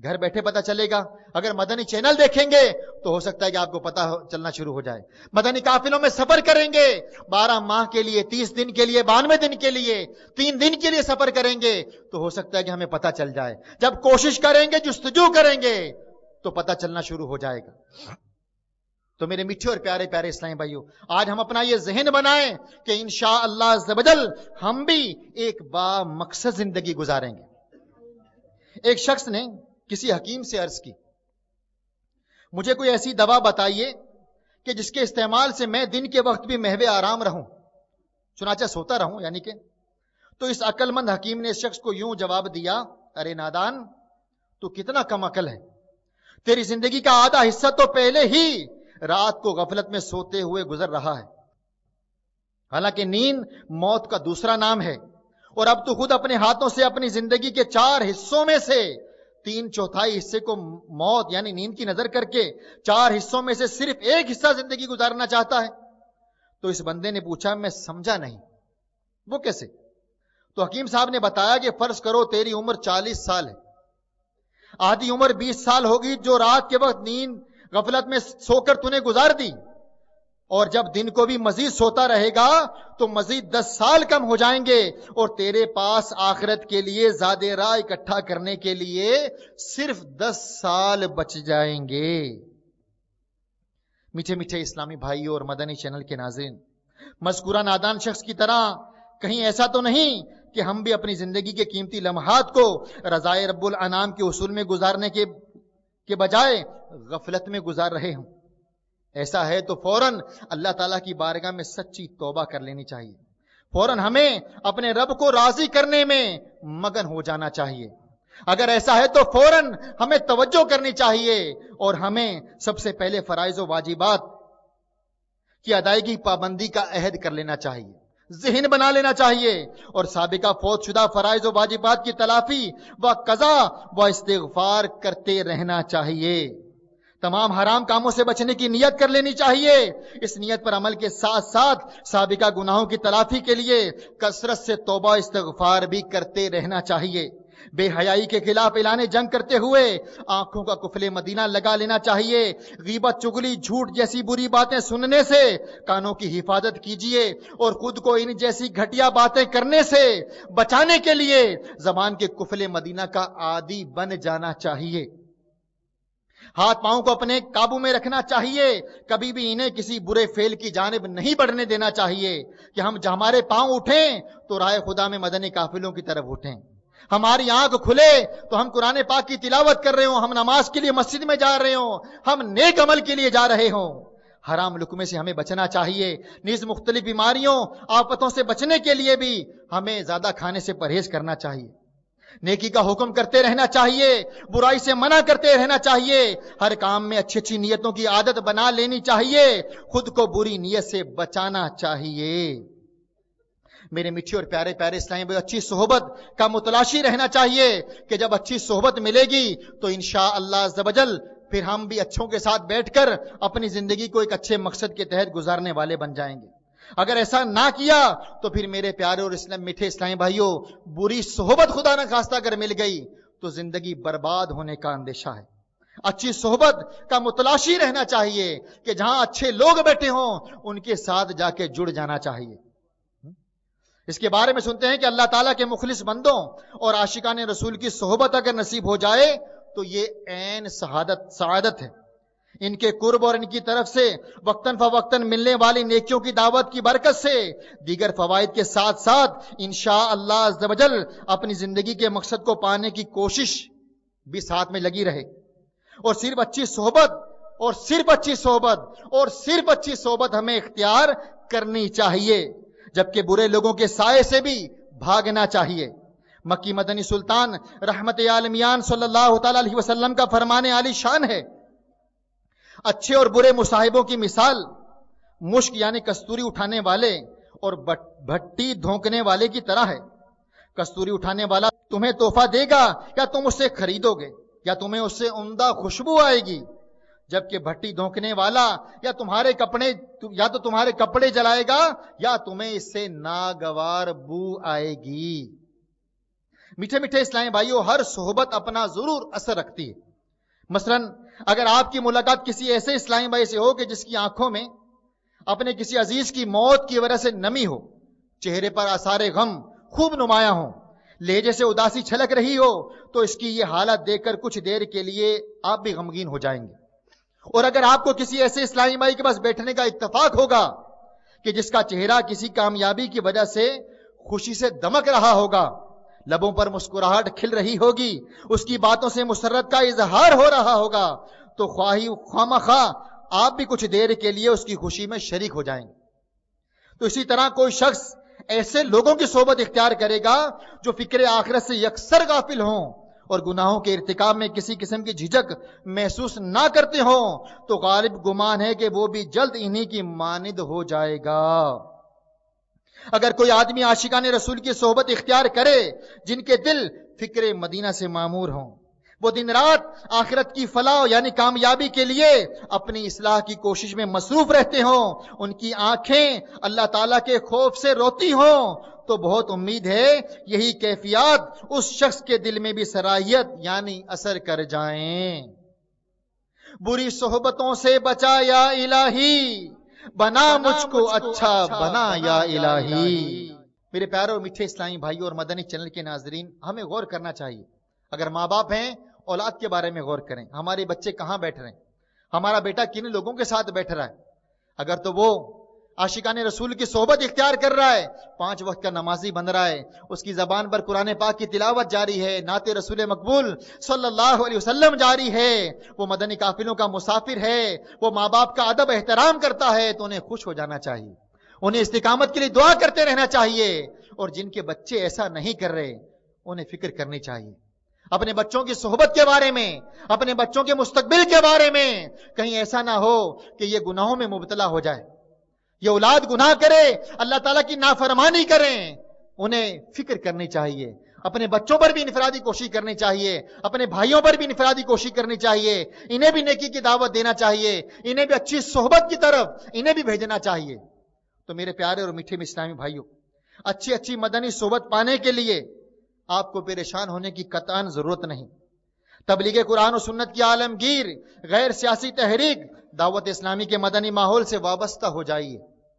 B: گھر بیٹھے پتہ چلے گا. اگر مدنی چینل دیکھیں گے تو ہو سکتا ہے کہ آپ کو پتہ چلنا شروع ہو جائے. مدنی قافلوں میں سفر کریں گے, بارہ ماہ کے لیے, تیس دن کے لیے, بانوے دن کے لیے, تین دن کے لیے سفر کریں گے تو ہو سکتا ہے کہ ہمیں پتہ چل جائے. جب کوشش کریں گے, جستجو کریں گے تو پتہ چلنا شروع ہو جائے گا. تو میرے میٹھے اور پیارے پیارے اسلامی بھائیوں, آج ہم اپنا یہ ذہن بنائیں کہ انشاءاللہ عز و جل ہم بھی ایک با مقصد زندگی گزاریں گے. ایک شخص نے کسی حکیم سے عرض کی, مجھے کوئی ایسی دوا بتائیے کہ جس کے استعمال سے میں دن کے وقت بھی محو آرام رہوں, چنانچہ سوتا رہوں یعنی کہ. تو اس عقل مند حکیم نے اس شخص کو یوں جواب دیا, ارے نادان, تو کتنا کم عقل ہے. تیری زندگی کا آدھا حصہ تو پہلے ہی رات کو غفلت میں سوتے ہوئے گزر رہا ہے. حالانکہ نیند موت کا دوسرا نام ہے, اور اب تو خود اپنے ہاتھوں سے اپنی زندگی کے چار حصوں میں سے تین چوتھائی حصے کو موت یعنی نیند کی نظر کر کے چار حصوں میں سے صرف ایک حصہ زندگی گزارنا چاہتا ہے. تو اس بندے نے پوچھا, میں سمجھا نہیں, وہ کیسے؟ تو حکیم صاحب نے بتایا کہ فرض کرو تیری عمر چالیس سال ہے, آدھی عمر بیس سال ہوگی جو رات کے وقت نیند غفلت میں سو کر تو نے گزار دی, اور جب دن کو بھی مزید سوتا رہے گا تو مزید دس سال کم ہو جائیں گے, اور تیرے پاس آخرت کے لیے زیادہ راہ اکٹھا کرنے کے لیے صرف دس سال بچ جائیں گے. میٹھے میٹھے اسلامی بھائیوں اور مدنی چینل کے ناظرین, مذکورہ نادان شخص کی طرح کہیں ایسا تو نہیں کہ ہم بھی اپنی زندگی کے قیمتی لمحات کو رضائے رب الانام کے اصول میں گزارنے کے کے بجائے غفلت میں گزار رہے ہوں. ایسا ہے تو فوراً اللہ تعالیٰ کی بارگاہ میں سچی توبہ کر لینی چاہیے. فوراً ہمیں اپنے رب کو راضی کرنے میں مگن ہو جانا چاہیے. اگر ایسا ہے تو فوراً ہمیں توجہ کرنی چاہیے, اور ہمیں سب سے پہلے فرائض و واجبات کی ادائیگی پابندی کا عہد کر لینا چاہیے, ذہن بنا لینا چاہیے, اور سابقہ فوت شدہ فرائض و واجبات کی تلافی و قضا و استغفار کرتے رہنا چاہیے. تمام حرام کاموں سے بچنے کی نیت کر لینی چاہیے. اس نیت پر عمل کے ساتھ ساتھ سابقہ گناہوں کی تلافی کے لیے کثرت سے توبہ استغفار بھی کرتے رہنا چاہیے. بے حیائی کے خلاف اعلان جنگ کرتے ہوئے آنکھوں کا قفل مدینہ لگا لینا چاہیے. غیبت, چغلی, جھوٹ جیسی بری باتیں سننے سے کانوں کی حفاظت کیجیے, اور خود کو ان جیسی گھٹیا باتیں کرنے سے بچانے کے لیے زبان کے قفل مدینہ کا عادی بن جانا چاہیے. ہاتھ پاؤں کو اپنے قابو میں رکھنا چاہیے, کبھی بھی انہیں کسی برے فعل کی جانب نہیں بڑھنے دینا چاہیے کہ ہم ہمارے پاؤں اٹھیں تو راہ خدا میں مدنی قافلوں کی طرف اٹھیں. ہماری آنکھ کھلے تو ہم قرآن پاک کی تلاوت کر رہے ہوں, ہم نماز کے لیے مسجد میں جا رہے ہوں, ہم نیک عمل کے لیے جا رہے ہوں. حرام لقمے سے ہمیں بچنا چاہیے. نیز مختلف بیماریوں, آفتوں سے بچنے کے لیے بھی ہمیں زیادہ کھانے سے پرہیز کرنا چاہیے. نیکی کا حکم کرتے رہنا چاہیے, برائی سے منع کرتے رہنا چاہیے. ہر کام میں اچھی اچھی نیتوں کی عادت بنا لینی چاہیے, خود کو بری نیت سے بچانا چاہیے. میرے میٹھے اور پیارے پیارے اسلامی بھائی, اچھی صحبت کا متلاشی رہنا چاہیے کہ جب اچھی صحبت ملے گی تو انشاءاللہ عز و جل پھر ہم بھی اچھوں کے ساتھ بیٹھ کر اپنی زندگی کو ایک اچھے مقصد کے تحت گزارنے والے بن جائیں گے. اگر ایسا نہ کیا تو پھر میرے پیارے اور اسلام میٹھے اسلامی بھائیوں, بری صحبت خدا نہ خواستہ اگر مل گئی تو زندگی برباد ہونے کا اندیشہ ہے. اچھی صحبت کا متلاشی رہنا چاہیے کہ جہاں اچھے لوگ بیٹھے ہوں ان کے ساتھ جا کے جڑ جانا چاہیے. اس کے بارے میں سنتے ہیں کہ اللہ تعالیٰ کے مخلص بندوں اور عاشقان رسول کی صحبت اگر نصیب ہو جائے تو یہ عین سعادت سعادت ہے. ان کے قرب اور ان کی طرف سے وقتاً فوقتاً ملنے والی نیکیوں کی دعوت کی برکت سے دیگر فوائد کے ساتھ ساتھ انشاءاللہ عز و جل اپنی زندگی کے مقصد کو پانے کی کوشش بھی ساتھ میں لگی رہے. اور صرف اچھی صحبت اور صرف اچھی صحبت اور صرف اچھی صحبت ہمیں اختیار کرنی چاہیے, جبکہ برے لوگوں کے سائے سے بھی بھاگنا چاہیے. مکی مدنی سلطان رحمت عالمیان صلی اللہ تعالی علیہ وسلم کا فرمان عالی شان ہے, اچھے اور برے مصاحبوں کی مثال مشک یعنی کستوری اٹھانے والے اور بھٹی دھونکنے والے کی طرح ہے. کستوری اٹھانے والا تمہیں تحفہ دے گا یا تم اس سے خریدو گے, یا تمہیں اس سے عمدہ خوشبو آئے گی, جبکہ بھٹی دھونکنے والا یا تمہارے کپڑے یا تو تمہارے کپڑے جلائے گا یا تمہیں اس سے ناگوار بو آئے گی. میٹھے میٹھے اسلامی بھائیوں، ہر صحبت اپنا ضرور اثر رکھتی ہے. مثلا اگر آپ کی ملاقات کسی ایسے اسلامی بھائی سے ہو کہ جس کی آنکھوں میں اپنے کسی عزیز کی موت کی وجہ سے نمی ہو، چہرے پر آثار غم خوب نمایاں ہوں، لہجے سے اداسی چھلک رہی ہو، تو اس کی یہ حالت دیکھ کر کچھ دیر کے لیے آپ بھی غمگین ہو جائیں گے. اور اگر آپ کو کسی ایسے اسلامی بھائی کے پاس بیٹھنے کا اتفاق ہوگا کہ جس کا چہرہ کسی کامیابی کی وجہ سے خوشی سے دمک رہا ہوگا، لبوں پر مسکراہٹ کھل رہی ہوگی، اس کی باتوں سے مسرت کا اظہار ہو رہا ہوگا، تو خواہی خواہ آپ بھی کچھ دیر کے لیے اس کی خوشی میں شریک ہو جائیں گے. تو اسی طرح کوئی شخص ایسے لوگوں کی صحبت اختیار کرے گا جو فکر آخرت سے یکسر غافل ہوں اور گناہوں کے ارتکاب میں کسی قسم کی جھجک محسوس نہ کرتے ہوں، تو غالب گمان ہے کہ وہ بھی جلد انہی کی مانند ہو جائے گا. اگر کوئی آدمی عاشقان رسول کی صحبت اختیار کرے جن کے دل فکر مدینہ سے معمور ہوں، وہ دن رات آخرت کی فلاح یعنی کامیابی کے لیے اپنی اصلاح کی کوشش میں مصروف رہتے ہوں، ان کی آنکھیں اللہ تعالیٰ کے خوف سے روتی ہوں، تو بہت امید ہے یہی کیفیات اس شخص کے دل میں بھی سرائیت یعنی اثر کر جائیں. بری صحبتوں سے بچا یا الہی، بنا مجھ کو اچھا بنا یا الہی. میرے پیارے اور میٹھے اسلامی بھائیوں اور مدنی چینل کے ناظرین، ہمیں غور کرنا چاہیے. اگر ماں باپ ہیں، اولاد کے بارے میں غور کریں. ہمارے بچے کہاں بیٹھ رہے ہیں، ہمارا بیٹا کن لوگوں کے ساتھ بیٹھ رہا ہے. اگر تو وہ عاشقان رسول کی صحبت اختیار کر رہا ہے، پانچ وقت کا نمازی بن رہا ہے، اس کی زبان پر قرآن پاک کی تلاوت جاری ہے، نعت رسول مقبول صلی اللہ علیہ وسلم جاری ہے، وہ مدنی قافلوں کا مسافر ہے، وہ ماں باپ کا ادب احترام کرتا ہے، تو انہیں خوش ہو جانا چاہیے، انہیں استقامت کے لیے دعا کرتے رہنا چاہیے. اور جن کے بچے ایسا نہیں کر رہے، انہیں فکر کرنی چاہیے اپنے بچوں کی صحبت کے بارے میں، اپنے بچوں کے مستقبل کے بارے میں. کہیں ایسا نہ ہو کہ یہ گناہوں میں مبتلا ہو جائے، یہ اولاد گناہ کرے، اللہ تعالیٰ کی نافرمانی کریں. انہیں فکر کرنی چاہیے، اپنے بچوں پر بھی انفرادی کوشش کرنی چاہیے، اپنے بھائیوں پر بھی انفرادی کوشش کرنی چاہیے، انہیں بھی نیکی کی دعوت دینا چاہیے، انہیں بھی اچھی صحبت کی طرف انہیں بھی بھیجنا چاہیے. تو میرے پیارے اور میٹھے اسلامی بھائیوں، اچھی اچھی مدنی صحبت پانے کے لیے آپ کو پریشان ہونے کی قطعاً ضرورت نہیں. تبلیغ قرآن و سنت کی عالمگیر غیر سیاسی تحریک دعوت اسلامی کے مدنی ماحول سے وابستہ ہو جائیے.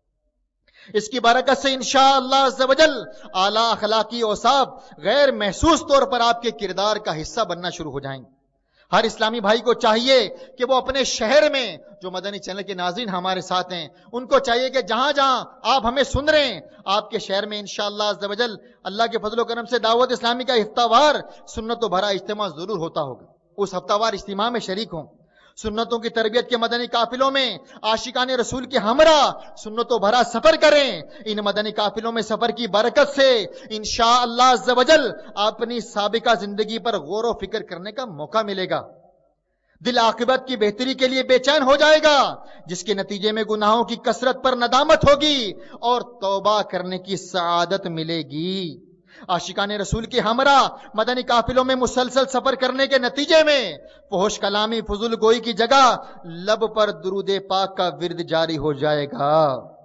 B: اس کی برکت سے انشاءاللہ عز و جل اعلیٰ اخلاقی اوصاف غیر محسوس طور پر آپ کے کردار کا حصہ بننا شروع ہو جائیں گے. ہر اسلامی بھائی کو چاہیے کہ وہ اپنے شہر میں، جو مدنی چینل کے ناظرین ہمارے ساتھ ہیں، ان کو چاہیے کہ جہاں جہاں آپ ہمیں سن رہے ہیں، آپ کے شہر میں انشاءاللہ عز و جل اللہ کے فضل و کرم سے دعوت اسلامی کا ہفتہ وار سنت و بھرا اجتماع ضرور ہوتا ہوگا. اس ہفتہ وار اجتماع میں شریک ہوں. سنتوں کی تربیت کے مدنی قافلوں میں عاشقان رسول کے ہمراہ سنتوں بھرا سفر کریں. ان مدنی قافلوں میں سفر کی برکت سے انشاءاللہ عز و جل اپنی سابقہ زندگی پر غور و فکر کرنے کا موقع ملے گا. دل عاقبت کی بہتری کے لیے بے چین ہو جائے گا، جس کے نتیجے میں گناہوں کی کثرت پر ندامت ہوگی اور توبہ کرنے کی سعادت ملے گی. عاشقان رسول کے ہمراہ مدنی قافلوں میں مسلسل سفر کرنے کے نتیجے میں فحش کلامی فضول گوئی کی جگہ لب پر درود پاک کا ورد جاری ہو جائے گا،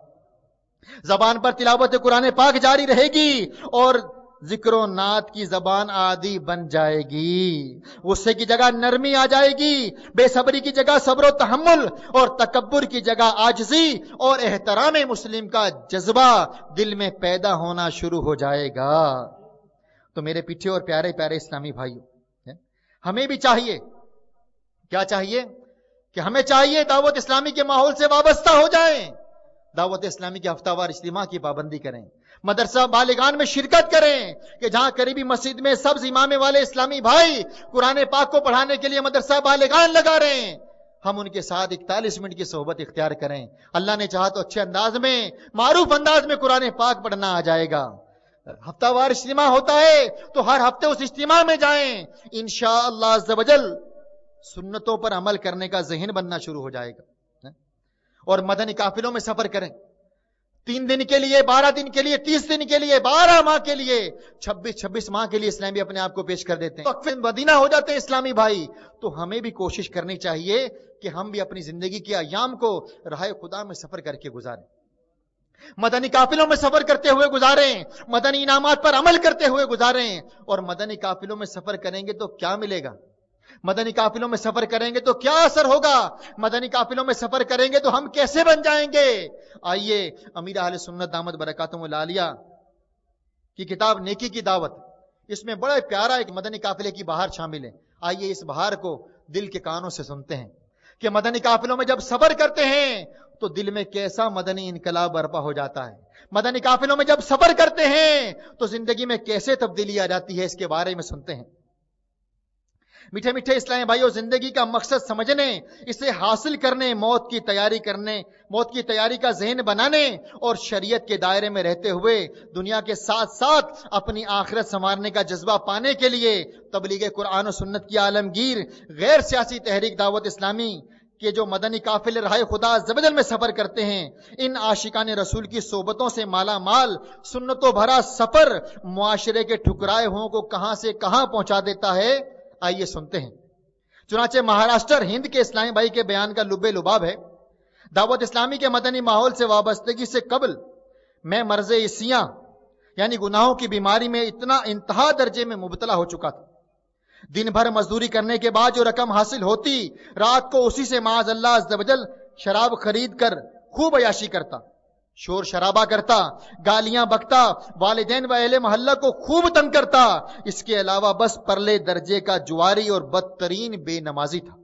B: زبان پر تلاوت قرآن پاک جاری رہے گی اور ذکر و نعت کی زبان عادی بن جائے گی. غصے کی جگہ نرمی آ جائے گی، بے صبری کی جگہ صبر و تحمل اور تکبر کی جگہ عاجزی اور احترام مسلم کا جذبہ دل میں پیدا ہونا شروع ہو جائے گا. تو میرے پیچھے اور پیارے پیارے اسلامی بھائیوں، ہمیں بھی چاہیے، کیا چاہیے کہ ہمیں چاہیے دعوت اسلامی کے ماحول سے وابستہ ہو جائیں، دعوت اسلامی کے ہفتہ وار اجتماع کی پابندی کریں، مدرسہ بالغان میں شرکت کریں کہ جہاں قریبی مسجد میں سبز امامے والے اسلامی بھائی قرآن پاک کو پڑھانے کے لیے مدرسہ بالغان لگا رہے ہیں، ہم ان کے ساتھ اکتالیس منٹ کی صحبت اختیار کریں. اللہ نے چاہا تو اچھے انداز میں، معروف انداز میں قرآن پاک پڑھنا آ جائے گا. ہفتہ وار اجتماع ہوتا ہے تو ہر ہفتے اس اجتماع میں جائیں، انشاءاللہ عز و جل سنتوں پر عمل کرنے کا ذہن بننا شروع ہو جائے گا. اور مدنی قافلوں میں سفر کریں، تین دن کے لیے، بارہ دن کے لیے، تیس دن کے لیے، بارہ ماہ کے لیے، چھبیس چھبیس ماہ کے لیے اسلام بھی اپنے آپ کو پیش کر دیتے ہیں. وقفے مدینہ ہو جاتے ہیں اسلامی بھائی. تو ہمیں بھی کوشش کرنی چاہیے کہ ہم بھی اپنی زندگی کے ایام کو راہ خدا میں سفر کر کے گزاریں. مدنی قافلوں میں سفر کرتے ہوئے گزاریں، مدنی انعامات پر عمل کرتے ہوئے گزاریں. اور مدنی قافلوں میں سفر کریں گے تو کیا ملے گا؟ مدنی قافلوں میں سفر کریں گے تو کیا اثر ہوگا؟ مدنی قافلوں میں سفر کریں گے تو ہم کیسے بن جائیں گے؟ آئیے امیر اہل سنت دامت برکاتہم العالیہ کی کتاب نیکی کی دعوت، اس میں بڑا پیارا ایک مدنی قافلے کی بہار شامل ہے. آئیے اس بہار کو دل کے کانوں سے سنتے ہیں کہ مدنی قافلوں میں جب سفر کرتے ہیں تو دل میں کیسا مدنی انقلاب برپا ہو جاتا ہے. مدنی قافلوں میں جب سفر کرتے ہیں تو زندگی میں کیسے تبدیلی آ جاتی ہے، اس کے بارے میں سنتے ہیں. میٹھے میٹھے اسلامی بھائیوں، زندگی کا مقصد سمجھنے، اسے حاصل کرنے، موت کی تیاری کرنے، موت کی تیاری کا ذہن بنانے اور شریعت کے دائرے میں رہتے ہوئے دنیا کے ساتھ ساتھ اپنی آخرت سنوارنے کا جذبہ پانے کے لیے تبلیغ قرآن و سنت کی عالمگیر غیر سیاسی تحریک دعوت اسلامی کہ جو مدنی قافلے راہ خدا عز و جل میں سفر کرتے ہیں، ان عاشقان رسول کی صحبتوں سے مالا مال سنتوں بھرا سفر معاشرے کے ٹھکرائے ہوں کو کہاں سے کہاں پہنچا دیتا ہے. آئیے سنتے ہیں. چنانچہ مہاراشٹر ہند کے اسلامی بھائی کے بیان کا لب لباب ہے. دعوت اسلامی کے مدنی ماحول سے وابستگی سے قبل میں مرض عصیاں یعنی گناہوں کی بیماری میں اتنا انتہا درجے میں مبتلا ہو چکا تھا. دن بھر مزدوری کرنے کے بعد جو رقم حاصل ہوتی، رات کو اسی سے معاذ اللہ عز و جل شراب خرید کر خوب عیاشی کرتا، شور شرابہ کرتا، گالیاں بکتا، والدین و اہل محلہ کو خوب تنگ کرتا. اس کے علاوہ بس پرلے درجے کا جواری اور بدترین بے نمازی تھا.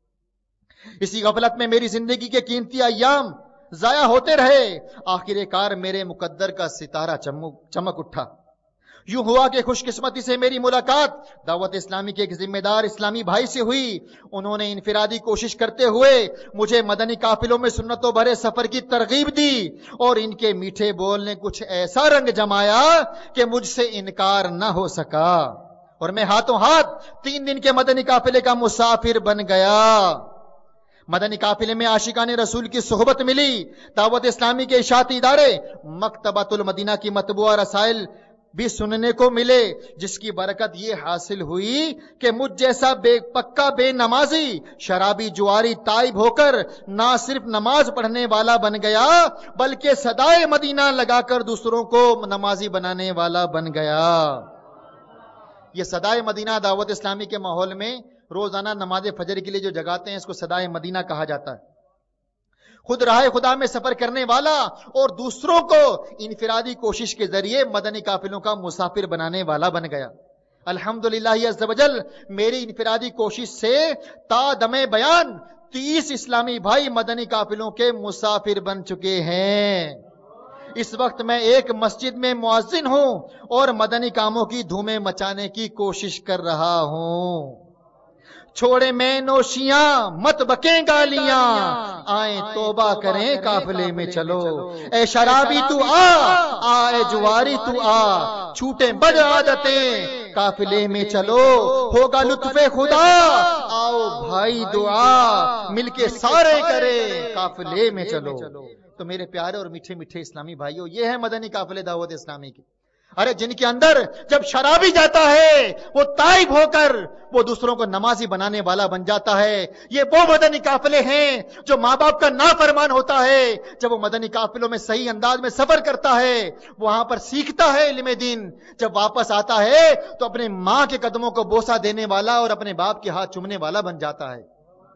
B: اسی غفلت میں میری زندگی کے قیمتی ایام ضائع ہوتے رہے. آخر کار میرے مقدر کا ستارہ چمک اٹھا. یوں ہوا کہ خوش قسمتی سے میری ملاقات دعوت اسلامی کے ایک ذمہ دار اسلامی بھائی سے ہوئی. انہوں نے انفرادی کوشش کرتے ہوئے مجھے مدنی قافلوں میں سنتوں بھرے سفر کی ترغیب دی اور ان کے میٹھے بول نے کچھ ایسا رنگ جمایا کہ مجھ سے انکار نہ ہو سکا اور میں ہاتھوں ہاتھ تین دن کے مدنی قافلے کا مسافر بن گیا. مدنی قافلے میں عاشقان رسول کی صحبت ملی. دعوت اسلامی کے اشاعتی ادارے مکتبۃ المدینہ کی مطبوعہ رسائل بھی سننے کو ملے، جس کی برکت یہ حاصل ہوئی کہ مجھ جیسا بے پکا بے نمازی شرابی جواری تائب ہو کر نہ صرف نماز پڑھنے والا بن گیا بلکہ صدائے مدینہ لگا کر دوسروں کو نمازی بنانے والا بن گیا. یہ صدائے مدینہ دعوت اسلامی کے ماحول میں روزانہ نماز فجر کے لیے جو جگاتے ہیں اس کو صدائے مدینہ کہا جاتا ہے. خود راہ خدا میں سفر کرنے والا اور دوسروں کو انفرادی کوشش کے ذریعے مدنی قافلوں کا مسافر بنانے والا بن گیا. الحمدللہ عز و جل میری انفرادی کوشش سے تا دم بیان تیس اسلامی بھائی مدنی قافلوں کے مسافر بن چکے ہیں. اس وقت میں ایک مسجد میں مؤذن ہوں اور مدنی کاموں کی دھومیں مچانے کی کوشش کر رہا ہوں. چھوڑے میں نوشیاں مت بکیں گالیاں، آئیں توبہ کریں قافلے میں چلو. اے شرابی تو آ، آئے جواری تو آ، چھوٹیں بد عادتیں قافلے میں چلو. ہوگا لطف خدا، آؤ بھائی دعا مل کے سارے کرے قافلے میں چلو. تو میرے پیارے اور میٹھے میٹھے اسلامی بھائیوں، یہ ہے مدنی قافلے دعوت اسلامی کی. ارے جن کے اندر جب شرابی جاتا ہے وہ تائب ہو کر وہ دوسروں کو نمازی بنانے والا بن جاتا ہے. یہ وہ مدنی قافلے ہیں جو ماں باپ کا نافرمان ہوتا ہے. جب وہ مدنی قافلوں میں صحیح انداز میں سفر کرتا ہے وہاں پر سیکھتا ہے علم دین. جب واپس آتا ہے تو اپنے ماں کے قدموں کو بوسہ دینے والا اور اپنے باپ کے ہاتھ چومنے والا بن جاتا ہے.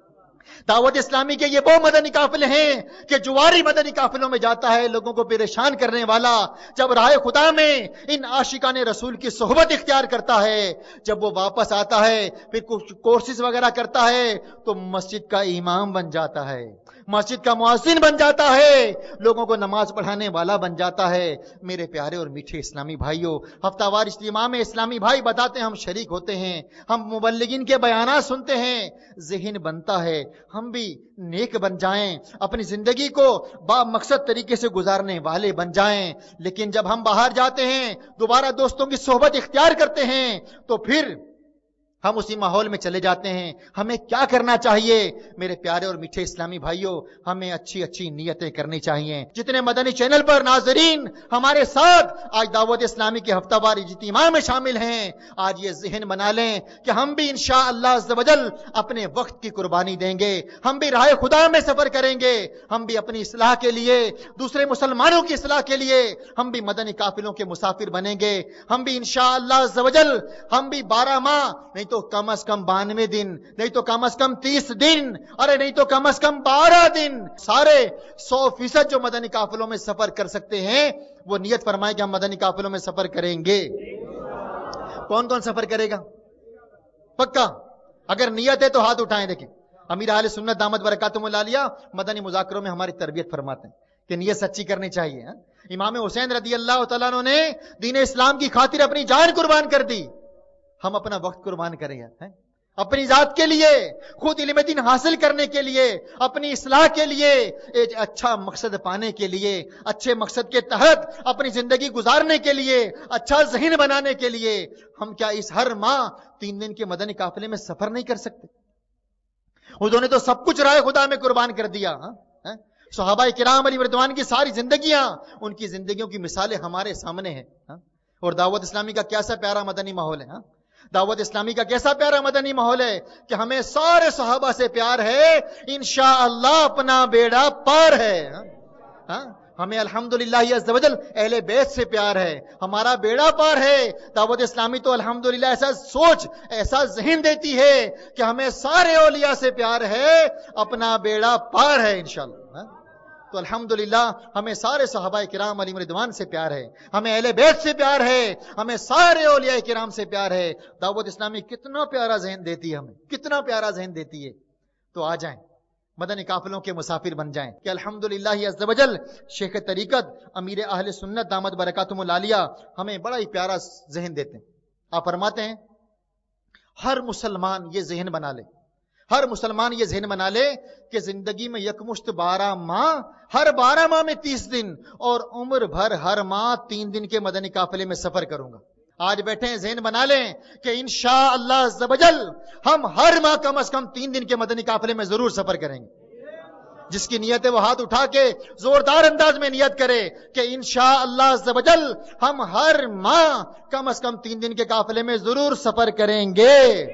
B: دعوت اسلامی کے یہ وہ مدنی قافلے ہیں کہ جواری مدنی قافلوں میں جاتا ہے لوگوں کو پریشان کرنے والا. جب راہ خدا میں ان عاشقان رسول کی صحبت اختیار کرتا ہے، جب وہ واپس آتا ہے پھر کچھ کورسز وغیرہ کرتا ہے تو مسجد کا امام بن جاتا ہے، مسجد کا مؤذن بن جاتا ہے، لوگوں کو نماز پڑھانے والا بن جاتا ہے. میرے پیارے اور میٹھے اسلامی بھائیوں، ہفتہ وار اجتماع میں اسلامی بھائی بتاتے ہیں، ہم شریک ہوتے ہیں، ہم مبلغین کے بیانات سنتے ہیں، ذہن بنتا ہے ہم بھی نیک بن جائیں، اپنی زندگی کو با مقصد طریقے سے گزارنے والے بن جائیں. لیکن جب ہم باہر جاتے ہیں، دوبارہ دوستوں کی صحبت اختیار کرتے ہیں تو پھر ہم اسی ماحول میں چلے جاتے ہیں. ہمیں کیا کرنا چاہیے میرے پیارے اور میٹھے اسلامی بھائیوں؟ ہمیں اچھی اچھی نیتیں کرنی چاہیے. جتنے مدنی چینل پر ناظرین ہمارے ساتھ آج دعوت اسلامی کے ہفتہ وار اجتماع میں شامل ہیں، آج یہ ذہن بنا لیں کہ ہم بھی انشاءاللہ عز و جل اپنے وقت کی قربانی دیں گے. ہم بھی راہ خدا میں سفر کریں گے. ہم بھی اپنی اصلاح کے لیے، دوسرے مسلمانوں کی اصلاح کے لیے ہم بھی مدنی قافلوں کے مسافر بنیں گے. ہم بھی انشاءاللہ عز و جل ہم بھی بارہ ماہ نہیں تو کم از کم بانوے دن، نہیں تو کم از کم تیس دن، ارے نہیں تو کم از کم بارہ دن، سارے سو فیصد جو مدنی قافلوں میں سفر کر سکتے ہیں وہ نیت فرمائے کہ ہم مدنی قافلوں میں سفر کریں گے. کون کون سفر کرے گا؟ پکا؟ اگر نیت ہے تو ہاتھ اٹھائیں. دیکھیں امیر اہل سنت دامت برکاتہم العالیہ مدنی مذاکروں میں ہماری تربیت فرماتے ہیں کہ نیت سچی کرنی چاہیے. امام حسین رضی اللہ تعالیٰ عنہ نے دین اسلام کی خاطر اپنی جان قربان کر دی. ہم اپنا وقت قربان کریں گے اپنی ذات کے لیے، خود علم دین حاصل کرنے کے لیے، اپنی اصلاح کے لیے، ایک اچھا مقصد پانے کے لیے، اچھے مقصد کے تحت اپنی زندگی گزارنے کے لیے، اچھا ذہن بنانے کے لیے. ہم کیا اس ہر ماہ تین دن کے مدنی قافلے میں سفر نہیں کر سکتے؟ انہوں نے تو سب کچھ راہ خدا میں قربان کر دیا. صحابہ کرام علیہ رضوان کی ساری زندگیاں، ان کی زندگیوں کی مثالیں ہمارے سامنے ہیں. اور دعوت اسلامی کا کیسا پیارا مدنی ماحول ہے. دعوت اسلامی کا کیسا پیارا مدنی ماحول ہے کہ ہمیں سارے صحابہ سے پیار ہے، انشاءاللہ اپنا بیڑا پار ہے. ہمیں الحمدللہ عز و جل اہل بیت سے پیار ہے، ہمارا بیڑا پار ہے. دعوت اسلامی تو الحمدللہ ایسا سوچ، ایسا ذہن دیتی ہے کہ ہمیں سارے اولیاء سے پیار ہے، اپنا بیڑا پار ہے انشاءاللہ. تو الحمدللہ ہمیں سارے صحابہ کرام علیہم رضوان سے پیار ہے، ہمیں اہل بیت سے پیار ہے، ہمیں سارے اولیاء کرام سے پیار ہے. دعوت اسلامی کتنا پیارا ذہن دیتی ہے، ہمیں کتنا پیارا ذہن دیتی ہے. تو آ جائیں مدنی قافلوں کے مسافر بن جائیں کہ الحمدللہ عز و جل شیخ طریقت امیر اہل سنت دامت برکاتہم العالیہ ہمیں بڑا ہی پیارا ذہن دیتے ہیں. آپ فرماتے ہیں ہر مسلمان یہ ذہن بنا لے، ہر مسلمان یہ ذہن بنا لے کہ زندگی میں یکمشت بارہ ماہ، ہر بارہ ماہ میں تیس دن اور عمر بھر ہر ماہ تین دن کے مدنی قافلے میں سفر کروں گا. آج بیٹھے ہیں ذہن بنا لیں کہ انشاءاللہ عز و جل ہم ہر ماہ کم از کم تین دن کے مدنی قافلے میں ضرور سفر کریں گے. جس کی نیت ہے وہ ہاتھ اٹھا کے زوردار انداز میں نیت کرے کہ انشاءاللہ عز و جل ہم ہر ماہ کم از کم تین دن کے قافلے میں ضرور سفر کریں گے.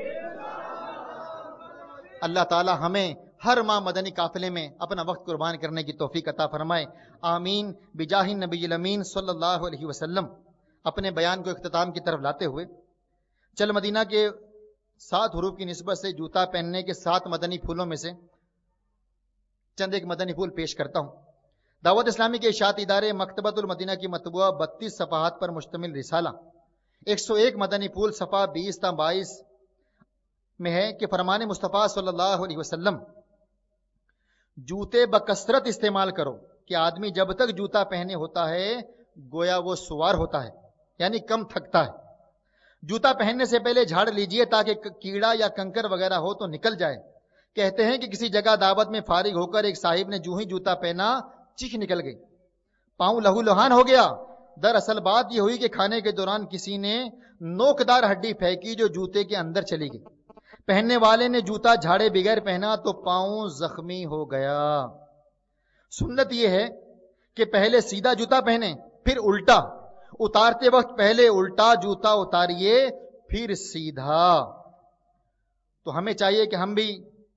B: اللہ تعالی ہمیں ہر ماہ مدنی قافلے میں اپنا وقت قربان کرنے کی توفیق عطا فرمائے. آمین بجاہ نبی الامین صلی اللہ علیہ وسلم. اپنے بیان کو اختتام کی طرف لاتے ہوئے چل مدینہ کے سات حروف کی نسبت سے جوتا پہننے کے سات مدنی پھولوں میں سے چند ایک مدنی پھول پیش کرتا ہوں. دعوت اسلامی کے اشاعتی ادارے مکتبۃ المدینہ کی مطبوعہ بتیس صفحات پر مشتمل رسالہ ایک سو ایک مدنی پھول صفحہ بیس تا بائیس میں ہے کہ فرمان مصطفیٰ صلی اللہ علیہ وسلم جوتے بکثرت استعمال کرو کہ آدمی جب تک جوتا پہنے ہوتا ہے گویا وہ سوار ہوتا ہے، یعنی کم تھکتا ہے. جوتا پہننے سے پہلے جھاڑ لیجئے تاکہ کیڑا یا کنکر وغیرہ ہو تو نکل جائے. کہتے ہیں کہ کسی جگہ دعوت میں فارغ ہو کر ایک صاحب نے جو ہی جوتا پہنا چیخ نکل گئی، پاؤں لہو لہان ہو گیا. دراصل بات یہ ہوئی کہ کھانے کے دوران کسی نے نوکدار ہڈی پھینکی جو جوتے کے اندر چلی گئی. پہننے والے نے جوتا جھاڑے بغیر پہنا تو پاؤں زخمی ہو گیا. سنت یہ ہے کہ پہلے سیدھا جوتا پہنے پھر الٹا، اتارتے وقت پہلے الٹا جوتا اتاریے پھر سیدھا. تو ہمیں چاہیے کہ ہم بھی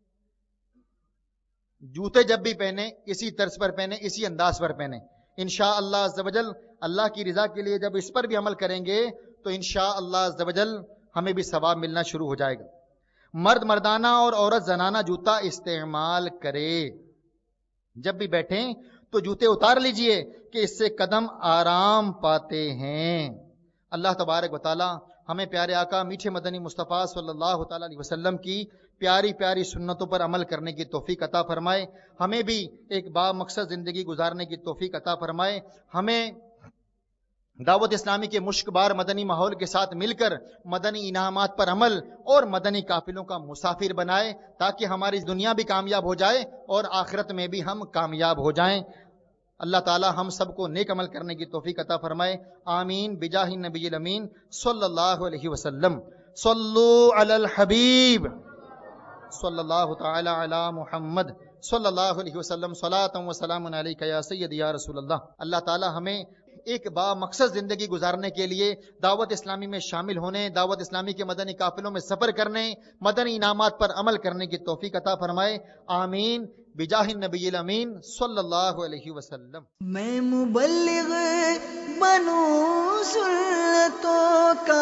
B: جوتے جب بھی پہنے اسی طرز پر پہنے، اسی انداز پر پہنے. انشاءاللہ عز و جل اللہ کی رضا کے لیے جب اس پر بھی عمل کریں گے تو انشاءاللہ عز و جل ہمیں بھی ثواب ملنا شروع ہو جائے گا. مرد مردانہ اور عورت زنانہ جوتا استعمال کرے. جب بھی بیٹھیں تو جوتے اتار لیجئے کہ اس سے قدم آرام پاتے ہیں. اللہ تبارک و تعالی ہمیں پیارے آقا میٹھے مدنی مصطفیٰ صلی اللہ تعالی علیہ وسلم کی پیاری پیاری سنتوں پر عمل کرنے کی توفیق عطا فرمائے. ہمیں بھی ایک با مقصد زندگی گزارنے کی توفیق عطا فرمائے. ہمیں دعوت اسلامی کے مشک بار مدنی ماحول کے ساتھ مل کر مدنی انعامات پر عمل اور مدنی قافلوں کا مسافر بنائے تاکہ ہماری دنیا بھی کامیاب ہو جائے اور آخرت میں بھی ہم کامیاب ہو جائیں. اللہ تعالی ہم سب کو نیک عمل کرنے کی توفیق عطا فرمائے. آمین بجاہ نبی الامین صلی اللہ علیہ وسلم. صلو علی الحبیب صلی اللہ تعالی علی محمد صلی اللہ علیہ وسلم صلاۃ و سلام علیک یا سیدی یا رسول اللہ۔ اللہ تعالی ہمیں ایک با مقصد زندگی گزارنے کے لیے دعوت اسلامی میں شامل ہونے، دعوت اسلامی کے مدنی قافلوں میں سفر کرنے، مدنی انعامات پر عمل کرنے کی توفیق عطا فرمائے، آمین بجاہ النبی الامین صلی اللہ علیہ وسلم۔
A: میں مبلغ بنوں سنتوں کا،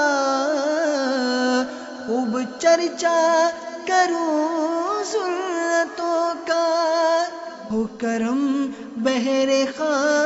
A: خوب چرچا کروں سنتوں کا، ہو کرم بہر خاں